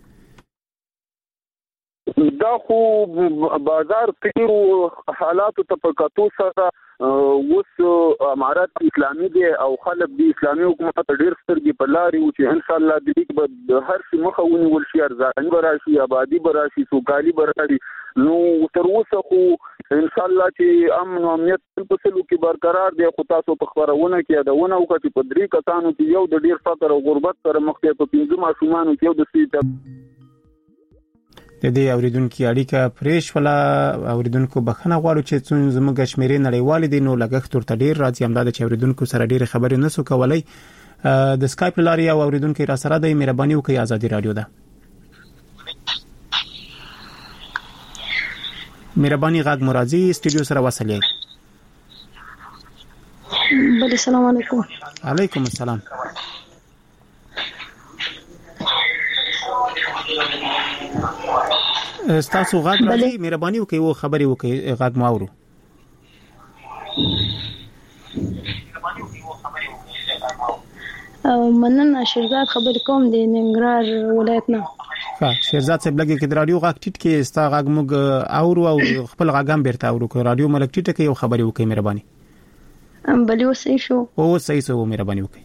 N: دا خو بازار تیرو حالاتو ته په کتو سره اوس امارات اسلامي دی او خلک د اسلامي حکومت ډیر سترګې په لاري او چې ان شاء الله د دې به هر څه مخاوني ولشي ارزاني براشي آبادی براشي سوکالي براشي نو تر اوسه خو ان شاء الله چې امن او امنیت په سلو کې برقرار دی خو تاسو په خبرونه کې اداونه وکړي په درې کسانو کې یو د ډیر فقر او غربت سره مخ ته په 15 ماشومان کې یو د سیټ
H: د دې اوریدونکو اړیکه پریش ولا اوریدونکو بخنه غواړو چې څون زموږ شمیرې نړیوال دي نو لګښت ورته ډیر راځي هم د اوریدونکو سره ډیر خبرې نسو کولای د سکایپ لاري او اوریدونکو را سره د مهرباني وکي ازادي رادیو ده مهرباني غږ مرادي استودیو سره وصلې
O: بله السلام علیکم
H: علیکم السلام تاسو غږ راځي مهرباني وکي و خبري وکي غږ مو اورو
O: مننه شیرزاد خبر کوم د ننګرهار ولایت نه
H: شیرزاد صاحب لګي کې د رادیو غږ ټیټ کې ستا غږ موږ اورو او خپل غږ هم بیرته اورو کو رادیو ملک ټیټ کې یو خبري وکي مهرباني
O: بلی وسې شو
H: او صحیح سو مهرباني وکي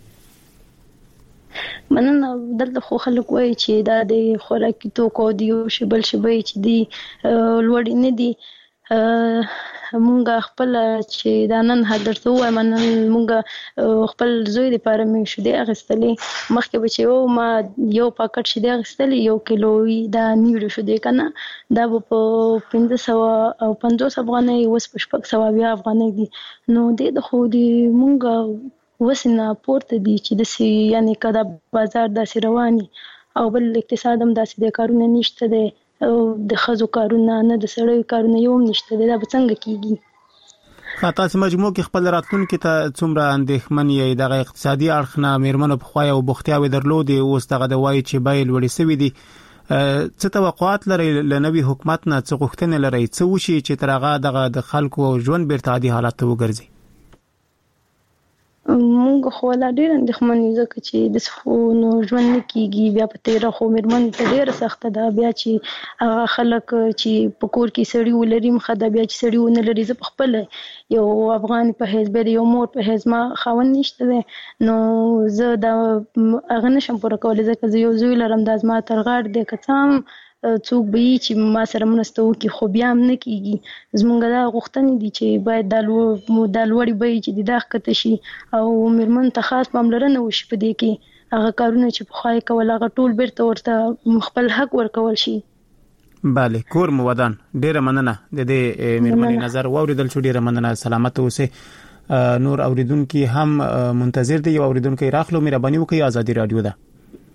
O: مننه دلته خو خلک وایي چې دا د خوراکي توکو دی او شبل شبي چې دی لوړ نه دی مونږ خپل چې دا نن حضرت وای منن مونږ خپل زوی لپاره مې شو دی اغستلې مخکې بچو ما یو پاکټ شې دی اغستلې یو کیلو دا نیول شو دی کنه دا په 1500 او 500 افغانۍ وس په 600 افغانۍ دي نو د خو دی مونږ وسنه پورته دي چې د سی یعنی کدا بازار د رواني او بل اقتصاد هم داسې د کارونه نشته دی او د خزو کارونه نه د سړی کارونه یو نشته دا به څنګه کیږي
H: خاطر چې مجموع کې خپل راتلونکو ته څومره اندېښمن یې د اقتصادي اړخ نه میرمنو په خوای او بوختیاوي درلودي او ستغه د وای چې بیل وړي سوي دي څه توقعات لري لنوي حکومت نه څه غوښتنې لري څه وشي چې ترغه د خلکو ژوند بیرته عادي حالت ته وګرځي
O: مونږ خو لا ډیر اندېښمن یو ځکه چې د سخونو ژوند نه کیږي بیا په تیر خو میرمن ته ډیر سخت ده بیا چې هغه خلک چې په کور کې سړی ولري مخه بیا چې سړی ونه لري زه خپل یو افغان په حزب دی یو مور په حزب ما خاون نشته ده نو زه دا هغه نشم پوره کولای ځکه زه یو زوی لرم د ازما ترغاړ دی کڅام څوک به چې ما سره منستو کې خو بیا هم نه کیږي زمونږ دا غوښتنې دي چې باید د لوړی به چې د داخته شي او میرمن ته خاص پاملرنه وشي په دې کې هغه کارونه چې په خای کول هغه ټول بیرته ورته خپل حق ورکول شي
H: bale کور مو ودان ډیره مننه د دې میرمنې نظر واوریدل شو ډیره مننه سلامت اوسه نور اوریدونکو هم منتظر دي اوریدونکو راخلو مهرباني وکړئ ازادي رادیو ده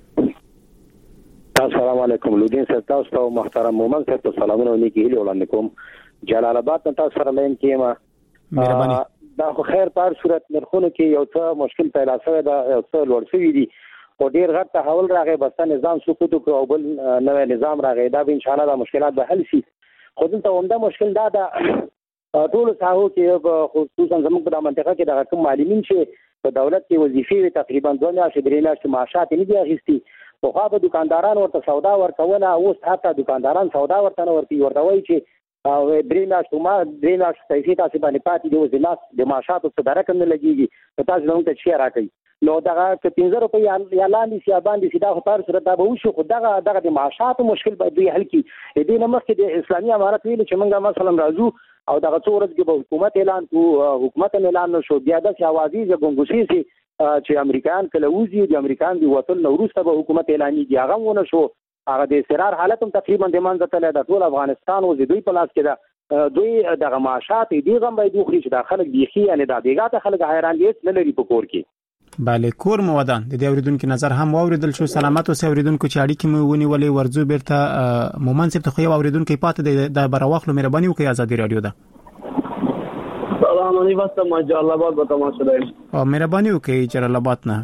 P: السلام علیکم لودین صاحب تاسو ته محترم مومن صاحب ته سلامونه نیکی هیله وړاندې کوم جلال آباد ته تاسو سره لین کېما
H: مهرباني
P: دا خو خیر په صورت نرخونو کې یو څه مشکل پیدا شوی دا یو څه لوړ شوی دي او ډیر غټ تحول راغی بس نظام سقوط او بل نوې نظام راغی دا به ان شاء الله د مشکلات به حل شي خو دلته همدا مشکل دا ټول ساحو کې خصوصا زموږ په منطقه کې د کوم معلمین چې په دولت کې وظیفې تقریبا 2 میاشتې 3 میاشتې معاشات نه دي اخیستي په خوا به دکانداران ورته سودا ورکوله اوس حتی دکانداران سودا ورته نه ورته وایي چې او درې میاشتې پیسې تاسو باندې پاتې دي اوس د معاشاتو څخه رقم نه لګيږي تاسو نو ته شي راکړي نو دغه 15 روپۍ یا لاندې سیا باندې سیدا خو تاسو سره دا به وشو خو دغه د معاشاتو مشکل به دوی حل کړي دې نه مخکې د اسلامي امارت ویل چې موږ مثلا راځو او دغه څو ورځې کې به حکومت اعلان کو حکومت اعلان نشو بیا د اوازې د ګونګوسي چې امریکایان کله وزي د امریکایان دی وطن نوروسته به حکومت اعلاني دی هغه ونه شو هغه د استقرار حالت هم تقریبا د منځ ته د ټول افغانستان او دوی په لاس کې ده دوی دغه معاشات دی غم به دوی خري چې د خلک بيخي یعنی د بیګاته خلک حیران دي نه لري په کور کې
H: bale کور مو ودان د دې اوریدونکو نظر هم اوریدل شو سلامت او اوریدونکو چې اړیکې مو ونی ولې ورزو بیرته مومن صاحب ته خو اوریدونکو پاتې د برواخلو مهرباني وکړئ ازادي رادیو ده
F: سلام علیکم ما جلال آباد با تماشا داریم
H: مهربانی وکړئ جلال آباد نه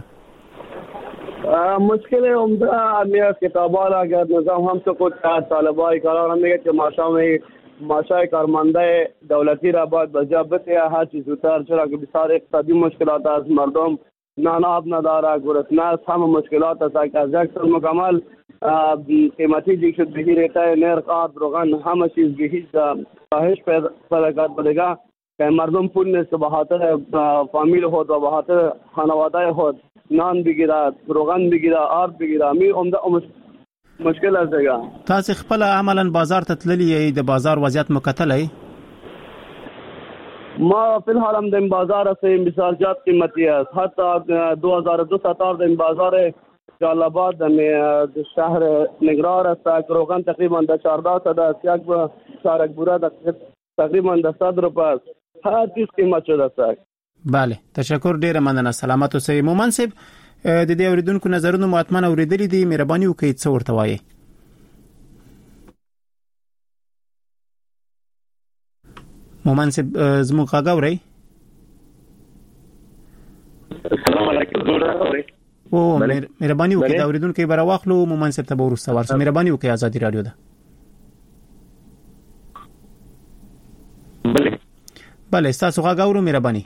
F: مشکل عمده امنیت के ताबाल अगर निजाम हम तो कुछ तालिबाई करार हमें कि माशा कारमंदे दौलती राबाद बजाबत या हर चीज उतार चढ़ा के सारे इक्तिसादी मुश्किलात आज मर्दम नानाब नदारा गुरसना हम मुश्किलात अजक मुकम्मल कीमती जी शुद्ध भी रहता है नरकात रोगन हम चीज भी साहिश पैदा पड़ेगा कि मर्दम पुण्य से बहातर फामिल हो तो बहातर खानवादा हो نان بگیره روغن بگیره آب بگیره می عمده مشکل ازگا
H: تاسو خپل عملاً بازار ته تللی د بازار وضعیت مکتلای
F: ما فی الحال هم د بازار سے مثال جات قیمتی است حتی 2217 د بازار جلال آباد در شهر نگرار است روغن تقریبا در 1400 است یک سارک بوره تقریبا در 100 روپیه است هر چیز قیمت شده است.
H: بله تشکر ډیره مننه سلامت اوسئ. مومن صاحب د دې اوریدونکو نظرونو متمن اوریدلې دي مهرباني وکړئ څه ورته وایي. مومن صاحب زموږ غږ اورئ؟
E: السلام علیکم.
H: او مهرباني وکړئ دا اوریدونکو به راوخلو مومن صاحب ته به ورسته ورسې مهرباني وکړئ ازادي رادیو ده. بله تاسو غږ اورو مهرباني.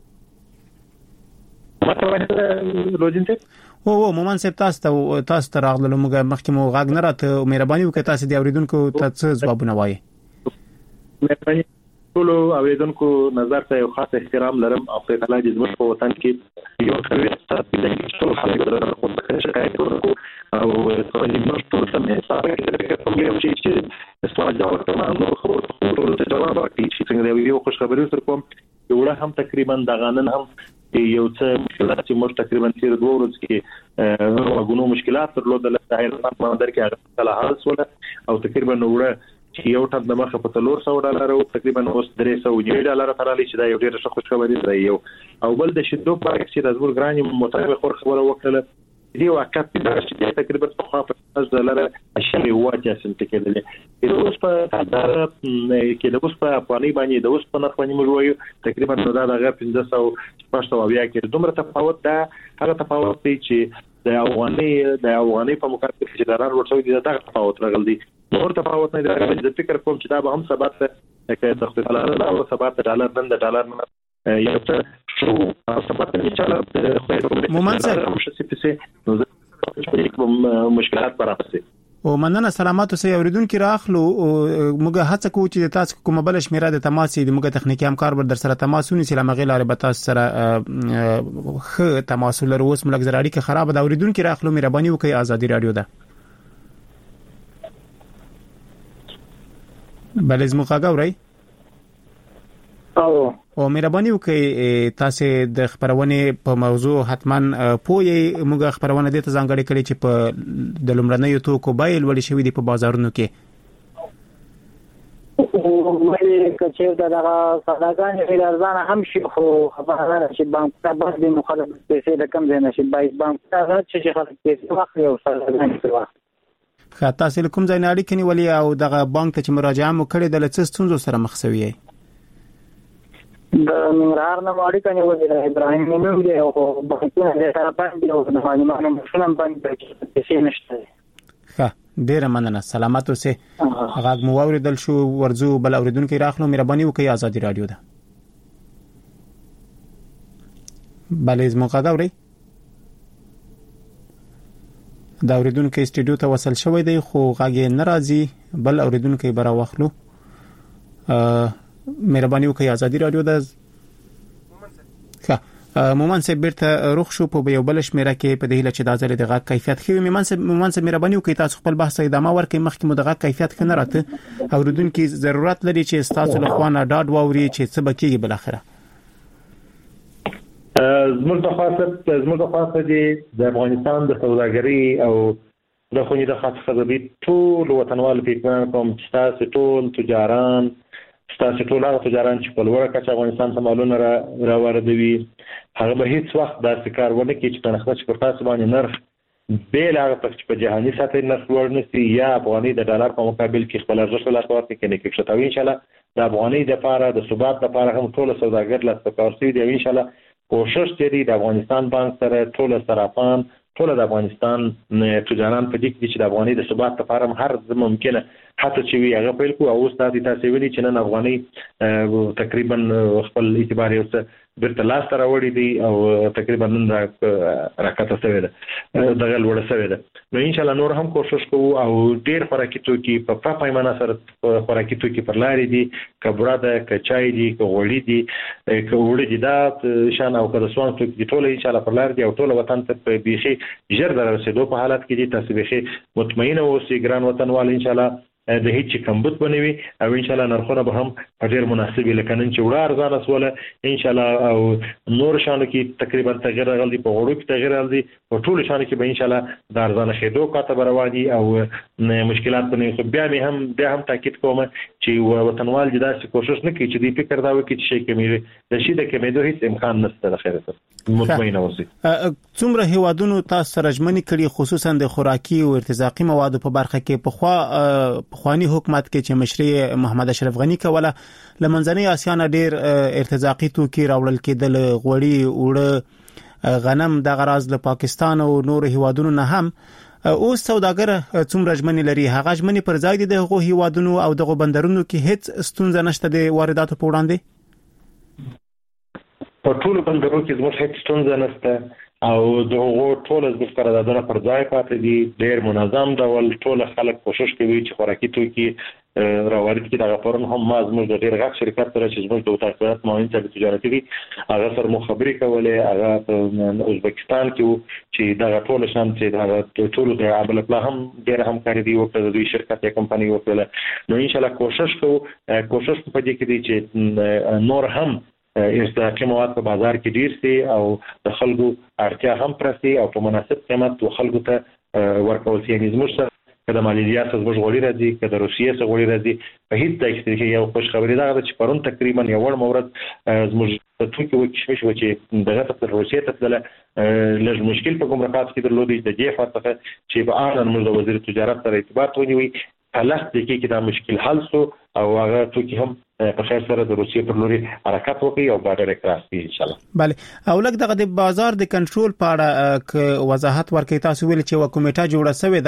H: او مومن صاحب تاسو ته راغلو موږ مخکې مو غږ نه راته مهرباني وکړئ تاسو د اوریدونکو ته څه ځوابونه وایي.
E: مهرباني ټول اوریدونکو نظر ته یو خاص احترام لرم او په تعالی دې زموږ په وطن کې یو کوي چې ټول خلک درته خپل شکایت وکړو او ټول ټول سم حساب کې کوم یو شي چې سوال جواب کوم نو خو ټول ته جواب ورکړي چې څنګه یو خوش خبري سره کوم یو هم تقریبا د غانن هم یو څه مشکلات چې موږ تقریبا تیر 2 ورځې کې غوونو مشکلات درلودل د هیران باندې کې هغه له حل سره او تقریبا وړه چې یو ټاپ د مخه په $300 او تقریبا اوس $300 ترالي چې دا یو ډېر ښه خوش خبري دی یو او بل د شیدو پارک چې د زور ګراني مطابق خبره وکړه دی واقعیت چې تقریبا په $5 اشاره واچا سنت کېدل اوس په دار کې د اوس په افغاني باندې د اوس په نرخ باندې موږ وایو تقریبا دا د 1500 بیا کې دومره تفاوت ده هغه تفاوت دی چې د افغاني په مقابل کې ډالر ورسوي د دغه تفاوت راغلی نور تفاوت نه دی د فکر کوم چې دا به هم ثبات کې تخفیف علاوه او ثبات ډالر نن د ډالر نه یو څه شو ثبات نه چاله
H: مومن صاحب
E: مشکلات برابر
H: او مننه سلامات اوسئ اوریدونکو راخلو موږ هڅه کوو چې تاسو کومه بل شمیره د تماس دي موږ تخنیکی همکار بر در سره تماس ونیسي لمغه لاره به تاسو سره خ تماس لرو اوس ملګری اړیکه خراب ده اوریدونکو راخلو مهرباني وکړئ ازادي رادیو ده. بل زموږ غږ اورئ؟ او مهرباني وکړئ تاسو د خبرونه په موضوع حتما پوهی موږ خبرونه د ته ځانګړي کړي چې په د لمړنیو توکو بیل وړي شوی دی په بازارونو کې
J: مې کچې دا صداګان یې ارزانه هم شي خو خبره چې بانک ته باندې مخالف پیسې د کم ځای نشي بانک ته چې خلک پیسې واخلي او صداګان یې واخلي.
H: خاطر تاسو کوم ځای نه اړیکې نیولې او دغه بانک ته چې مراجعه مو کړې د لڅ ستونزو سره مخ شوی دی؟
J: د نمرار نه اړیکه نیولې ده ابراهیم نوم دی او بانکونه د سره باندې او د معلوماتو مشونه باندې پیسې نشته.
H: ښه ډیره مننه سلامات اوسئ. غږ مو اوریدل شو ورزو بل اوریدونکو راخلو مهرباني وکړئ ازادي رادیو ده. بل زموږ غږ اورئ؟ دا اوریدونکو استډیو ته وصل شوی دی خو غږ نه راځي بل اوریدونکو برا واخلو مهرباني وکړئ ازادي رادیو ده. مومن صاحب بیرته روخ شو په یو بل شمیره کې په دهیله چې د ازل د غږ کیفیت خو مومن صاحب مهرباني وکړئ تاسو خپل بحث ادامه ورکړئ مخکې مو د غږ کیفیت کنه راته اوریدونکو ضرورت لري چې تاسو له خوانه ډاډ واوري چې څه بکیږي بل اخره.
E: زموږ د خاصه دي د افغانستان د سوداګرۍ او د خونی د خاص خدمات ټول وطنوال په کوم چې تاسو ټول تجاران تاسو ټول هغه تجاران چې په لوړه کچه افغانستان ته مالونه راوړي هغه به هیڅ وخت داسې کار ونه کوي چې په نخبه پر تاسو باندې نرخ بیل هغه په جهاني سطح نرخ لوړ نشي یا افغاني د ډالر په مقابل کې خپل ارزښت لا ورته کوي کې شته ان شاء الله د افغاني د لپاره د ثبات لپاره هم ټول سوداګر لا ستاسو دی ان شاء الله کوشش کوي د افغانستان بانک سره ټول صرافان ټول د افغانستان تجاران په دې کې چې د افغاني د ثبات لپاره هر ممکنه حتی چې وی هغه پیل کو او تاسو ویلي چې نن افغاني تقریبا خپل اعتبار یو څه برته لاس تر وړي دي او تقریبا نن راکته شوی ده دغه لوړ شوی ده نو ان شاء الله نور هم کوشش کوو او ډیر خوراکي توکي په پیمانه سره خوراکي توکي پر لارې دي کبره ده کچای دي غوړي دي وړي دي دا شان او کله سوان توکي ټول ان شاء الله پر لارې دي او ټول وطن ته په بيخي ژر درسېدو په حالت کې دي تاسو بيخي مطمئنه اوسئ ګران وطنوال ان شاء الله د هیڅ کمبود بنوي او ان شاء الله نرخونه به هم په ډیر مناسب لکه نن چې وړه ارزانه سواله ان شاء الله او نور شانو کې تقریبا تغیر راغلی په غوړو کې تغیر راغلی په ټول شانو کې به ان شاء الله د ارزانه خېدو کاته رواني او مشکلات په بیا هم تاکید کوم چې وطنوال جدا سي کوشش نه کوي چې دې فکر دا وکړي چې شي کمیږي د شي د کمیدو هیڅ امکان نشته د خیرته مطمئن اوسئ.
H: څومره هیوادونو تاسو سره ژمنې کړي خصوصا د خوراکي او ارتزاقي موادو په برخه کې پخوانی حکومت کې چې مشري محمد اشرف غنی کوله لمنځنۍ اسیا نه ډیر ارتزاقي توکي راوړل کېدل غوړي وړه غنم د غراز له پاکستان او نور هیوادونو نه هم اوس سوداګر څومره ژمنې لري هغه ژمنې پر ځای دي د هغو هیوادونو او دغه بندرونو کې هیڅ ستونزه نشته د وارداتو په وړاندې
E: په ټول بندرونو کې زموږ هیڅ ستونزه نشته او دغه ټول زموږ قراردادونه پر ځای پاتې دي ډیر منظم ډول ټول خلک کوشش کوي چې خوراکي توکي راوړل کړي دا پرون هم زموږ د ډیر غټ شرکت سره چې زموږ د تجارت معاون ته تجارتي دي هغه سره مخابري کولې هغه په ازبکستان کې چې دا ټول شان چې دا ټول د عبل الله هم ډیر همکاري دی او د دوی شرکت یا کمپنۍ وکړه نو ان شاء الله کوشش په دې کې دي چې نور هم ارتزاقي مواد په بازار کې ډیر سي او د خلکو اړتیا هم پرسي او په مناسب قیمت خلکو ته ورکول شي زموږ سره کله مالیزیا څخه زموږ غوړي راځي کله روسیې څخه غوړي راځي په هیڅ ځای کې یو خوش خبري دا چې پرون تقریبا یو وړ مورد زموږ توکي وکښ شو چې دغه ته روسیې ته تل لږ مشکل په ګمرکات کې درلودي د دې فاتحه چې په اړه موږ وزیر تجارت سره ارتباط ونیوي الله دې کې دا مشکل حل شو او هغه توکي هم په خیر سره د روسیې پر لوري حرکت وکړي او بارډر کراس کړي ان شاء الله.
H: بله او لکه دغه د بازار د کنټرول په اړه وضاحت ورکړئ تاسو ویل چې یو کمیټه جوړه شوې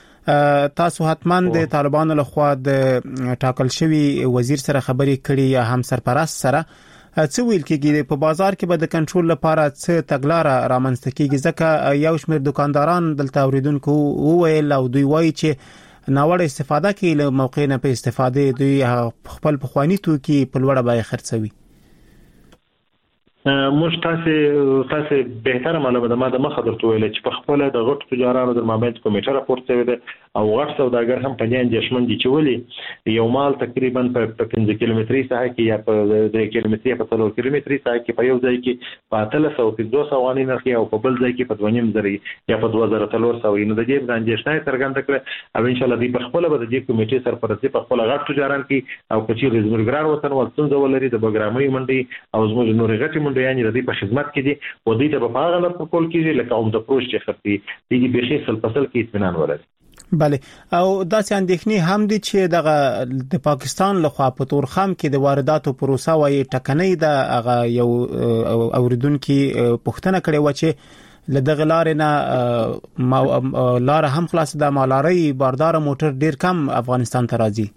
H: ده تاسو حتما د طالبانو لخوا د ټاکل شوی وزیر سره خبرې کړي یا هم سرپرست سره څه ویل کېږي په بازار کې به د کنټرول لپاره څه تګلارې رامنځته کېږي ځکه یو شمېر دکانداران دلته اوریدونکو وویل او دوی وایي چې ناوړه استفاده کوي له موقع نه په استفاده دوی خپل پخوانی توکي په لوړه بیه خرڅوي.
E: موږ تاسو بهتره معلومه ده ما د مخه درته ویل چې په خپل د غټ تجارانو د مابین کمیټه راپورټ شوی ده او غټ سوداګر هم په دې اندېښمن دي چې ولې یو مال تقریبا په 5 کیلومتري ساحه کې یا په 2 کیلومتري په 3 کیلومتري ساحه کې په یو ځای کې په 300 غواني نرخ او په بل ځای کې په 2.5 یا په 2300 نو د دې د اندېښنې څرګنده کړه او ان شاء الله دې په خپل به د دې کمیټې سرپرستی په خپل غټ تجاران کې او په چې زمرګران وطن ولڅون ولري د بګرامي منډي او زموږ نور غټي یعنی د دې په خدمت کې دي و دې ته په هغه نه په کول کې لکه هم د پروژې چې خرتي دي به شي فصل کې اطمینان ولري.
H: بله او داسې اندېښنې هم دي چې د پاکستان لخوا په تورخم کې د وارداتو پروسه وايي ټکنۍ د هغه یو اوریدونکو پوښتنه کړې و چې لدغه لارې نه لار هم خلاص د مالاري باردار موټر ډیر کم افغانستان ته راځي.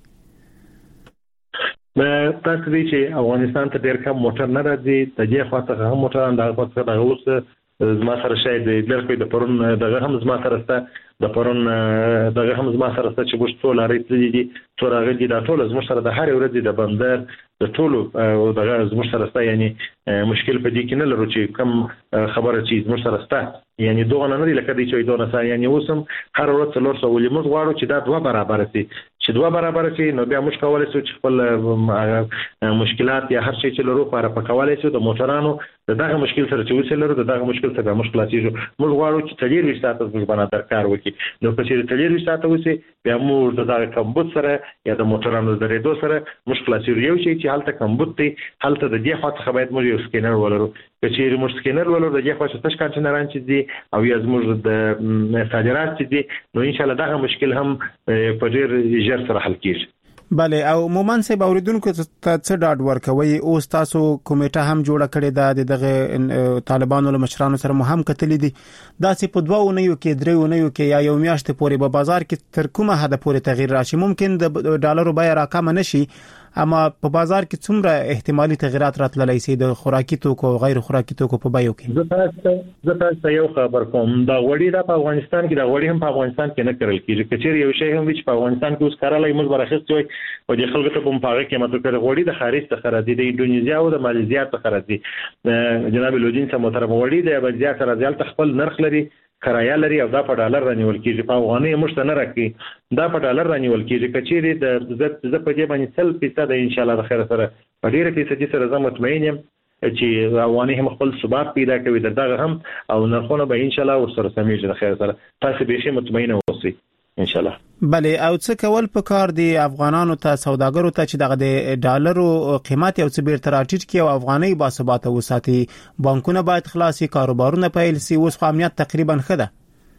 E: تاسو دې چې افغانستان ته ډیر کم موټر نه راځي د دې خاطر هم موټران دغه خاطر دغه اوس زما سره شاید درکې د پرون دغه هم زما سره ست د پرون دغه هم زما سره ست چې بوش ټول لري دي ټول هغه دي د ټول زما سره د هر ورځ د بندر د ټول دغه زما سره ست یعنی مشکل په دې کې نه لرو چې کم خبره چې زما سره ست یعنی دوه نه لري لکه دې چې دوه نه یعنی اوسم هر ورځ څلور سو ولې موږ غواړو چې دا دوه برابر شي چې دوه برابر شي نو بیا موږ کولای شو چې خپل مشکلات یا هر شي چې لرو لپاره پکولای شو د موټرانو دغه مشکل سره چې وسه لرو دغه مشکل سره مشکلات شي موږ غواړو چې تغیر وشتاته موږ باندې درکار وکړي نو په چې تغیر وشتاته وسه بیا موږ دغه کمبود سره یا د موټرانو درېدو سره مشکلات یو شي چې حالت کمبود ته حالت د دې خاطر خبرت موږ یو سکینر ولرو چې موږ سکینر ولرو د دې خاطر تاسو کانټینران چې دي او یا زموږ د صادرات چې دي نو ان شاء الله دغه مشکل هم په ډیر ژر سره حل کیږي.
H: بله او مومن صاحب اوریدونکو ته څه ډاډ ورکوي او تاسو کمیټه هم جوړه کړې ده دغه طالبانو له مشرانو سره مهم کتلې دي دا چې په 2 اونیو کې 3 اونیو کې یا یو میاشت پورې په بازار کې تر کومه حد پورې تغییر راشي ممکن د ډالرو بیه راکم نشي اما په بازار کې څومره احتمالي تغیرات راتللی شي د خوراکي توکو او غیر خوراکي توکو په بیو کې
E: زه تاسو یو خبر کوم دا غوړي د افغانستان کې دا غوړي هم په افغانستان کې نه کړل کیږي کچېر یو شی هم چې په افغانستان کې اوس کارلای موږ برخصت وي او د خلکو ته په مپاغه کې ماته کړ غوړي د خارج څخه راځي د انډونیزیا او د ماليزیا څخه راځي جناب لودین سم محترم غوړي د ماليزیا سره ځل خپل نرخ لري کرایه لري او دا په ډالر رانیول کیږي په افغاني مشته نه راکړي دا په ډالر رانیول کیږي کچېری د په دې باندې 100% ان شاء الله د خیر سره په ډیره فیصدي سره زه مطمئن یم چې افغاني هم خپل ثبات پیدا کوي دغه هم او نرخونه به ان شاء الله ورسره سمېږي د خیر سره تاسو به شي مطمئن اوسئ ان شاء الله.
H: بله او څه کول په کار دی افغانانو ته سوداګرو ته چې دغه د ډالرو قیمت یو څه بیرته راټیټ کړي او افغاني باثباته وساتي بانکونه باید خلاصي کاروبارونه پیل سي اوس خو امنیت تقریبا ښه ده.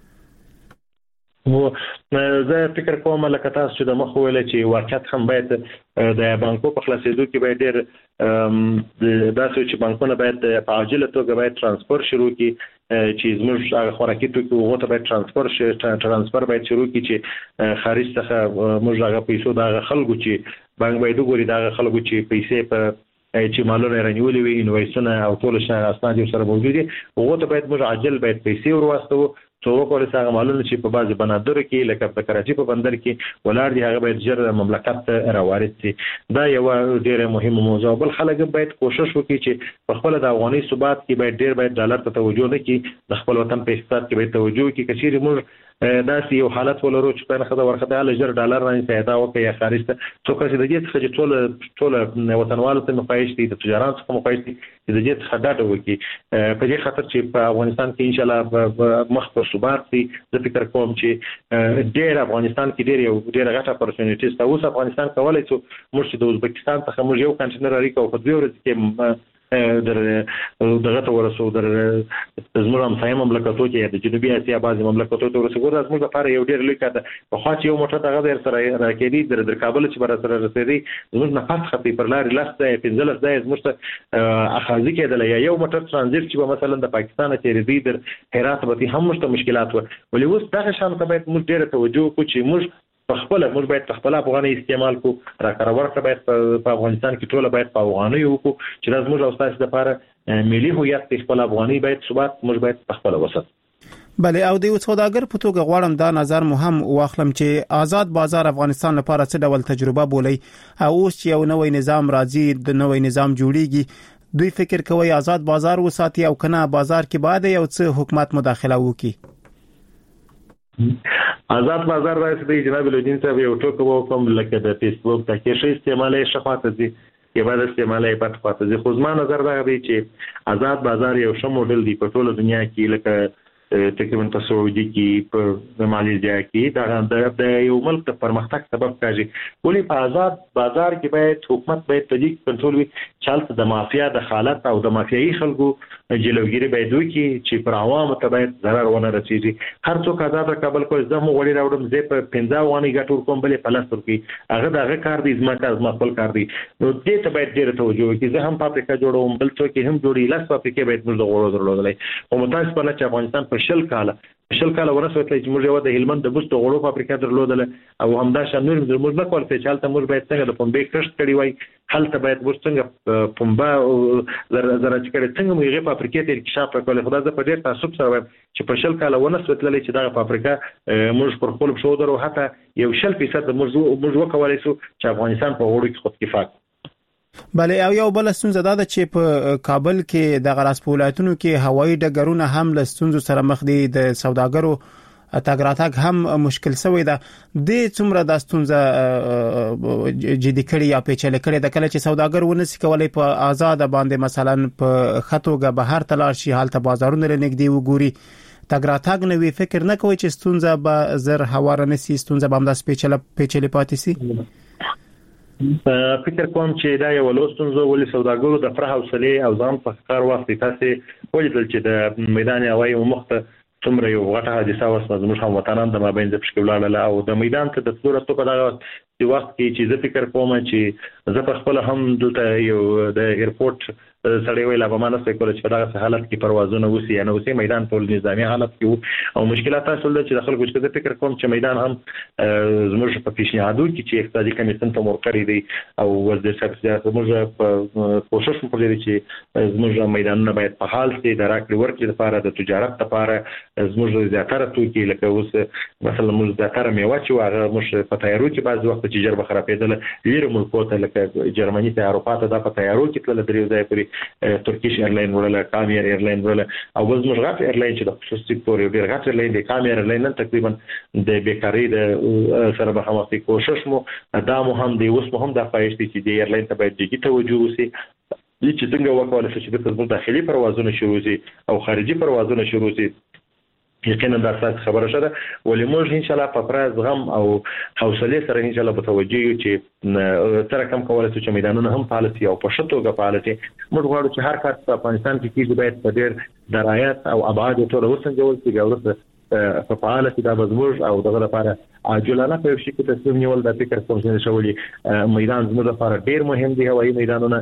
E: زه فکر کوم لکه تاسو چې د مخ ویل چې واقعیت هم باید د بانکو په خلاصېدو کې باید ډېر داسې چې بانکونه باید په عاجله توګه باید ترانسفر شروع کړي چې زموږ هغه خوراکي توکي هغو ته باید ترانسفر باید شروع کړي چې خارج څخه موږ هغه پیسو د هغه خلکو چې بانک باید وګوري د هغه خلکو چې پیسې په چې مالونه رانیولې وي انوایسونه او ټول شان اسناد یې سره موجود دي هغو ته باید موږ عاجل باید پیسې ورواستو څو وکړو چې هغه مالونه چې په بعضي بندرونو کې لکه په کراچي په بندر کې ولر دي هغه باید ژر مملکت ته راوارد شي دا یو ډېر مهمه موضوع بل خلک باید کوشش وکړي چې په خپل د افغاني ثبات کې باید ډېر باید ډالر ته توجه نه کړي د خپل وطن په اقتصاد کې باید توجه وکړي کچېرې موږ داسې یو حالت ولرو چې په نخښه ورخته له ژر ډالر باندې پیدا وکړي یا خارج ته څو کسې د دې څخه چې ټول وطنوالو ته مخایش دي د تجارت څخه مخایش دي د دې څخه ډاډه وکړي په دې خاطر چې په افغانستان کې ان شاء الله مخ په ثبات دي زه فکر کوم چې ډېر افغانستان کې ډېر غټه اپورچونټیز ته اوس افغانستان کولای شو موږ د ازبکستان څخه موږ یو کنټینر اړیکه په 2 ورځې کې دغه ته ورسو زموږ همسایه مملکتونو کې د جنوبي اسیا بعضي مملکتونو ته ورسو ګوره زموږ لپاره یو ډېر لوی کار ده په خوا چې یو موټر دغه ځای سره راکېدي د کابل چې بر سره رسېدي زموږ نه پات خطي پر لارې لاس ته 15 ځای زموږ ته اخاذي کېدل یا یو موټر ترانزیت چې مثلا د پاکستان ته ریدي در هرات به هم مشته مشکلات و ولې اوس دغه شان ته باید موږ ډېر توجه وکړو چې موږ موږ باید خپل افغاني استعمال کو راکړور ته باید په افغانستان کې ټول باید په افغاني وکړو چې راز موږ اوساس لپاره ملي هویت خپل افغاني باید ثبات موږ باید خپل وسات.
H: بله او د سوداګر په توګه غواړم دا نظر مهم واخلم چې آزاد بازار افغانستان لپاره څه ډول تجربه بولي او اوس چې یو نوې نظام راځي د نوې نظام جوړیږي دوی فکر کوي آزاد بازار وساتي او کنه بازار کې باید یو څه حکومت مداخله وکړي.
E: آزاد بازار راځي د جناب الدین صاحب یو ټکو کوم لکه د فیسبوک تکي شي استعمالي شفافه دي کې بعد استعمالي پټ پاتې دي خو زما نظر دا دی چې آزاد بازار یو ښه موډل دی په ټوله دنیا کې لکه تقریبا په سعودي کې په ماليزیا کې دا یو ملک د پرمختګ سبب کیږي ولې په آزاد بازار کې باید حکومت باید تدقیق کنټرول وي چالت د مافیا د حالت او د مافیایي خلکو جلوګیری باید وکړي چې پر عوامو ته باید ضرر ونه رسیږي هر څوک آزاد کابل کو زمو وړي راوړم زه په 15 وانی ګټور کوم بلې پلاستر کې هغه دغه کار دی زما خپل کار دی نو دې ته باید ډېر توجه وکړي زه هم فابریکه جوړوم بل څوک هم جوړي لاس فابریکه باید موږ غوړو درلودلای او متاسفانه چې افغانستان په شل کال ورسوي چې موږ یو د هلمند د بوستو غوړو فابریکه درلودل او همدا شنور موږ نه کول چې حالت موږ باید څنګه د پنبې کښت کړی وای حالت باید موږ څنګه پنبه زره چې کړي څنګه موږ فابریکې ته انکشاف وکړو خدای زه په ډېر تعصب سره چې په شل کال ورسوي چې دا فابریکه موږ پر خپل شو درو حتی یو 0% موږ وکولای شو چې افغانستان په وړو کې خود کفایت.
H: بله او یو بل ستونزه دا ده چې په کابل کې د غراس ولایتونو کې هوایي ډګرونه هم له ستونزو سره مخ دي د سوداګرو تګ راتګ هم مشکل شوی ده د څومره د ستونزه جدي کړي یا پیچلې کړي د کله چې سوداګر ونسي کولای په آزاد باندې مثلا په خطوګه بهر تلار شي حالت بازارونه لنګدي وګوري تګ راتګ نوې فکر نه کوي چې ستونزه به زر هواره نسي ستونزه به هم د پیچلې پاتې سي.
E: فکر کوم چې دا یو لوستونزو ولې سوداګرو د فرح حوصله او ځان په کار وخت تاسو ولیدل چې د میدان هوایي مخته څومره یو غټه حادثه وسوه زموږ هم وطنان د مابین د پښکولاله او د میدان ته د صورت په دغه وخت کې چې زه فکر کوم چې زه په خپل هم دلته یو د ایرپورټ سړی ویلا به مانه سې کول چې دغه حالت کې پروازونه وسی نه وسی میدان ټول نظامی حالت کې او مشکلات اصل چې د خلکو چې فکر کوم چې میدان هم زموږ په پیشنهادو کې چې اقتصادي کمیسیون ته مرکړی دی او وزیر صاحب زموږ په کوشش وکړي چې زموږ میدانونه باید په حال کې د راکړې ورکړې لپاره د تجارت لپاره زموږ زیاتره توکي لکه اوس مثلا موږ زیاتره میوه چې هغه موږ په تیارو کې بعض وخت ورته چې جربه خرابېدل لیر ملکو ته لکه جرمني ته اروپا ته د پټایرو کې تل درې ځای پرې ترکیش ایرلاین ولا کامیر ایرلاین ولا او زموږ غاټ ایرلاین چې د خصوصي سکتور یو ډیر غاټ ایرلاین د کامیر ایرلاین تقریبا د بیکاری د سره مخامخ کوشش مو دا مو هم دی اوس مو هم د پایښت چې د ایرلاین ته باید جدي توجه وشي چې څنګه وکولای شي چې د داخلي پروازونه شروع شي او خارجي پروازونه شروع شي. یقینا دا څه خبره شده ولې موږ ان شاء الله په پراز غم او حوصله سره ان شاء الله متوجي یو چې تر کوم کولای شو چې میدانونه هم پالیسي او په شتوګه پالیسي موږ غواړو چې هر کار په افغانستان کې کیږي باید په ډېر درایت او ابعاد ټول وسنجول شي ګورته په فعالیت د بزموج او دغه لپاره عاجلانه په شي کې تصمیم نیول د فکر کوم چې شولې میدان زموږ لپاره ډېر مهم دی هوایي میدانونه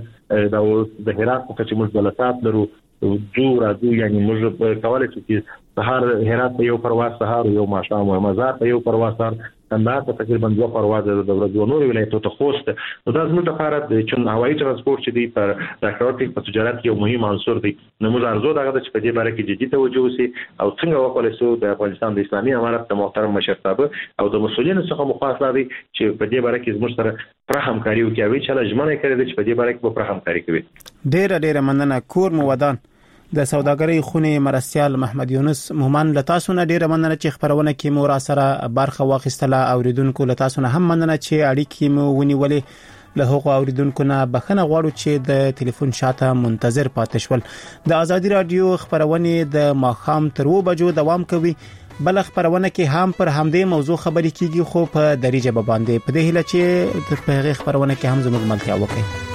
E: د هرات په چې موږ بلاتات لرو راځو یعنی موږ کولای شو چې سهار هرات په یو پرواز سهار یو ماښام او مزار په یو پرواز سهار کندهار ته تقریبا 2 پرواز د ورځو نور ولایتونو ته خوست دا زموږ لپاره د چون هوایي ترانسپورت چې دی پر راکړټیک په تجارت یو مهم عنصر دی نو موږ ارزو دغه چې په دې باره کې جدي توجه وشي او څنګه وکولای شو د افغانستان د اسلامي امارت د محترم مشرتابه او د مسؤلینو څخه مخاطب دي چې په دې باره کې زموږ سره پر همکاري وکړي چې لږمنه کړي چې په دې باره کې پر همکاري کوي.
H: ډېر مننه. کور مودان د سوداګرۍ خونې مرستيال محمد یونس مومن لتاسو نه ډیره مننه چې خبرونه کې مو را سره برخه واخیستله. اوریدونکو لتاسو نه هم مننه چې اړیکې مو ونیولې. له هغو اوریدونکو نه بخښنه غواړو چې د ټلیفون شاته منتظر پاتې شول. د ازادي رادیو خبرونه د ماخام تر 2 بجو دوام کوي. بل خبرونه کې هم پر همدې موضوع خبرې کیږي خو په دریجه باندې په دې هله چې په هغه خبرونه کې هم زموږ ملتیا وکړي.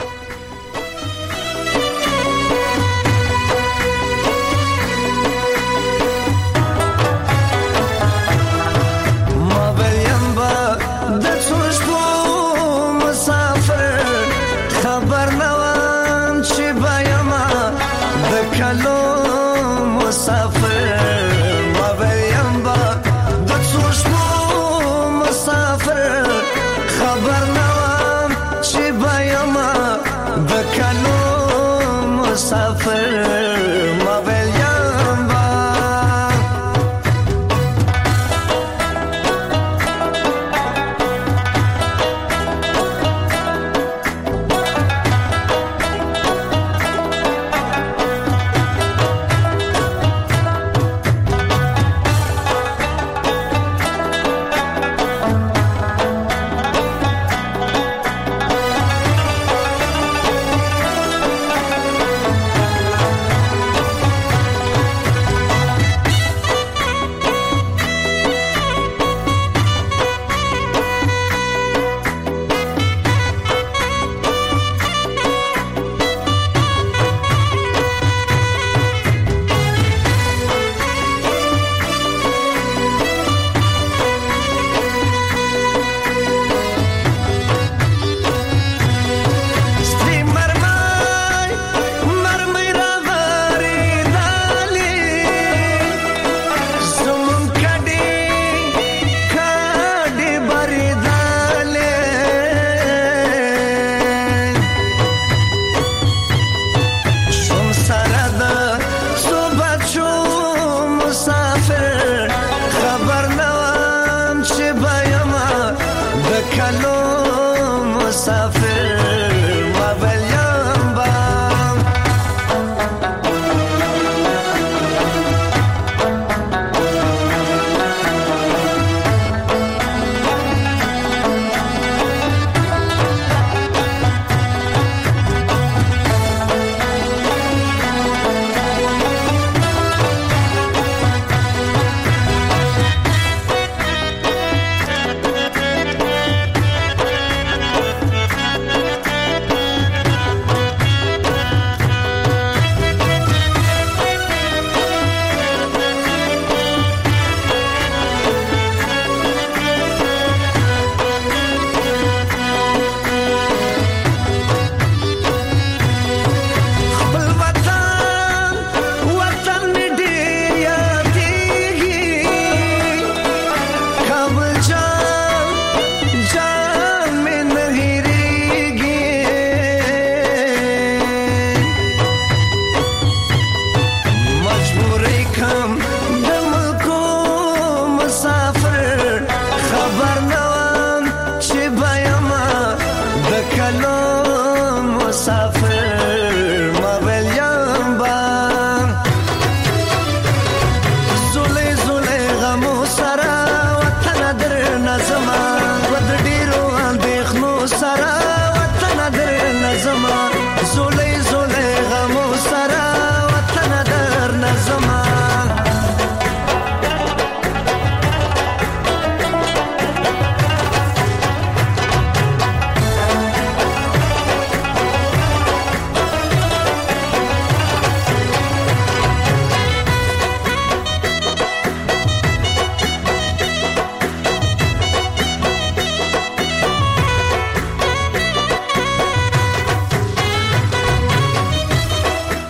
Q: مسافر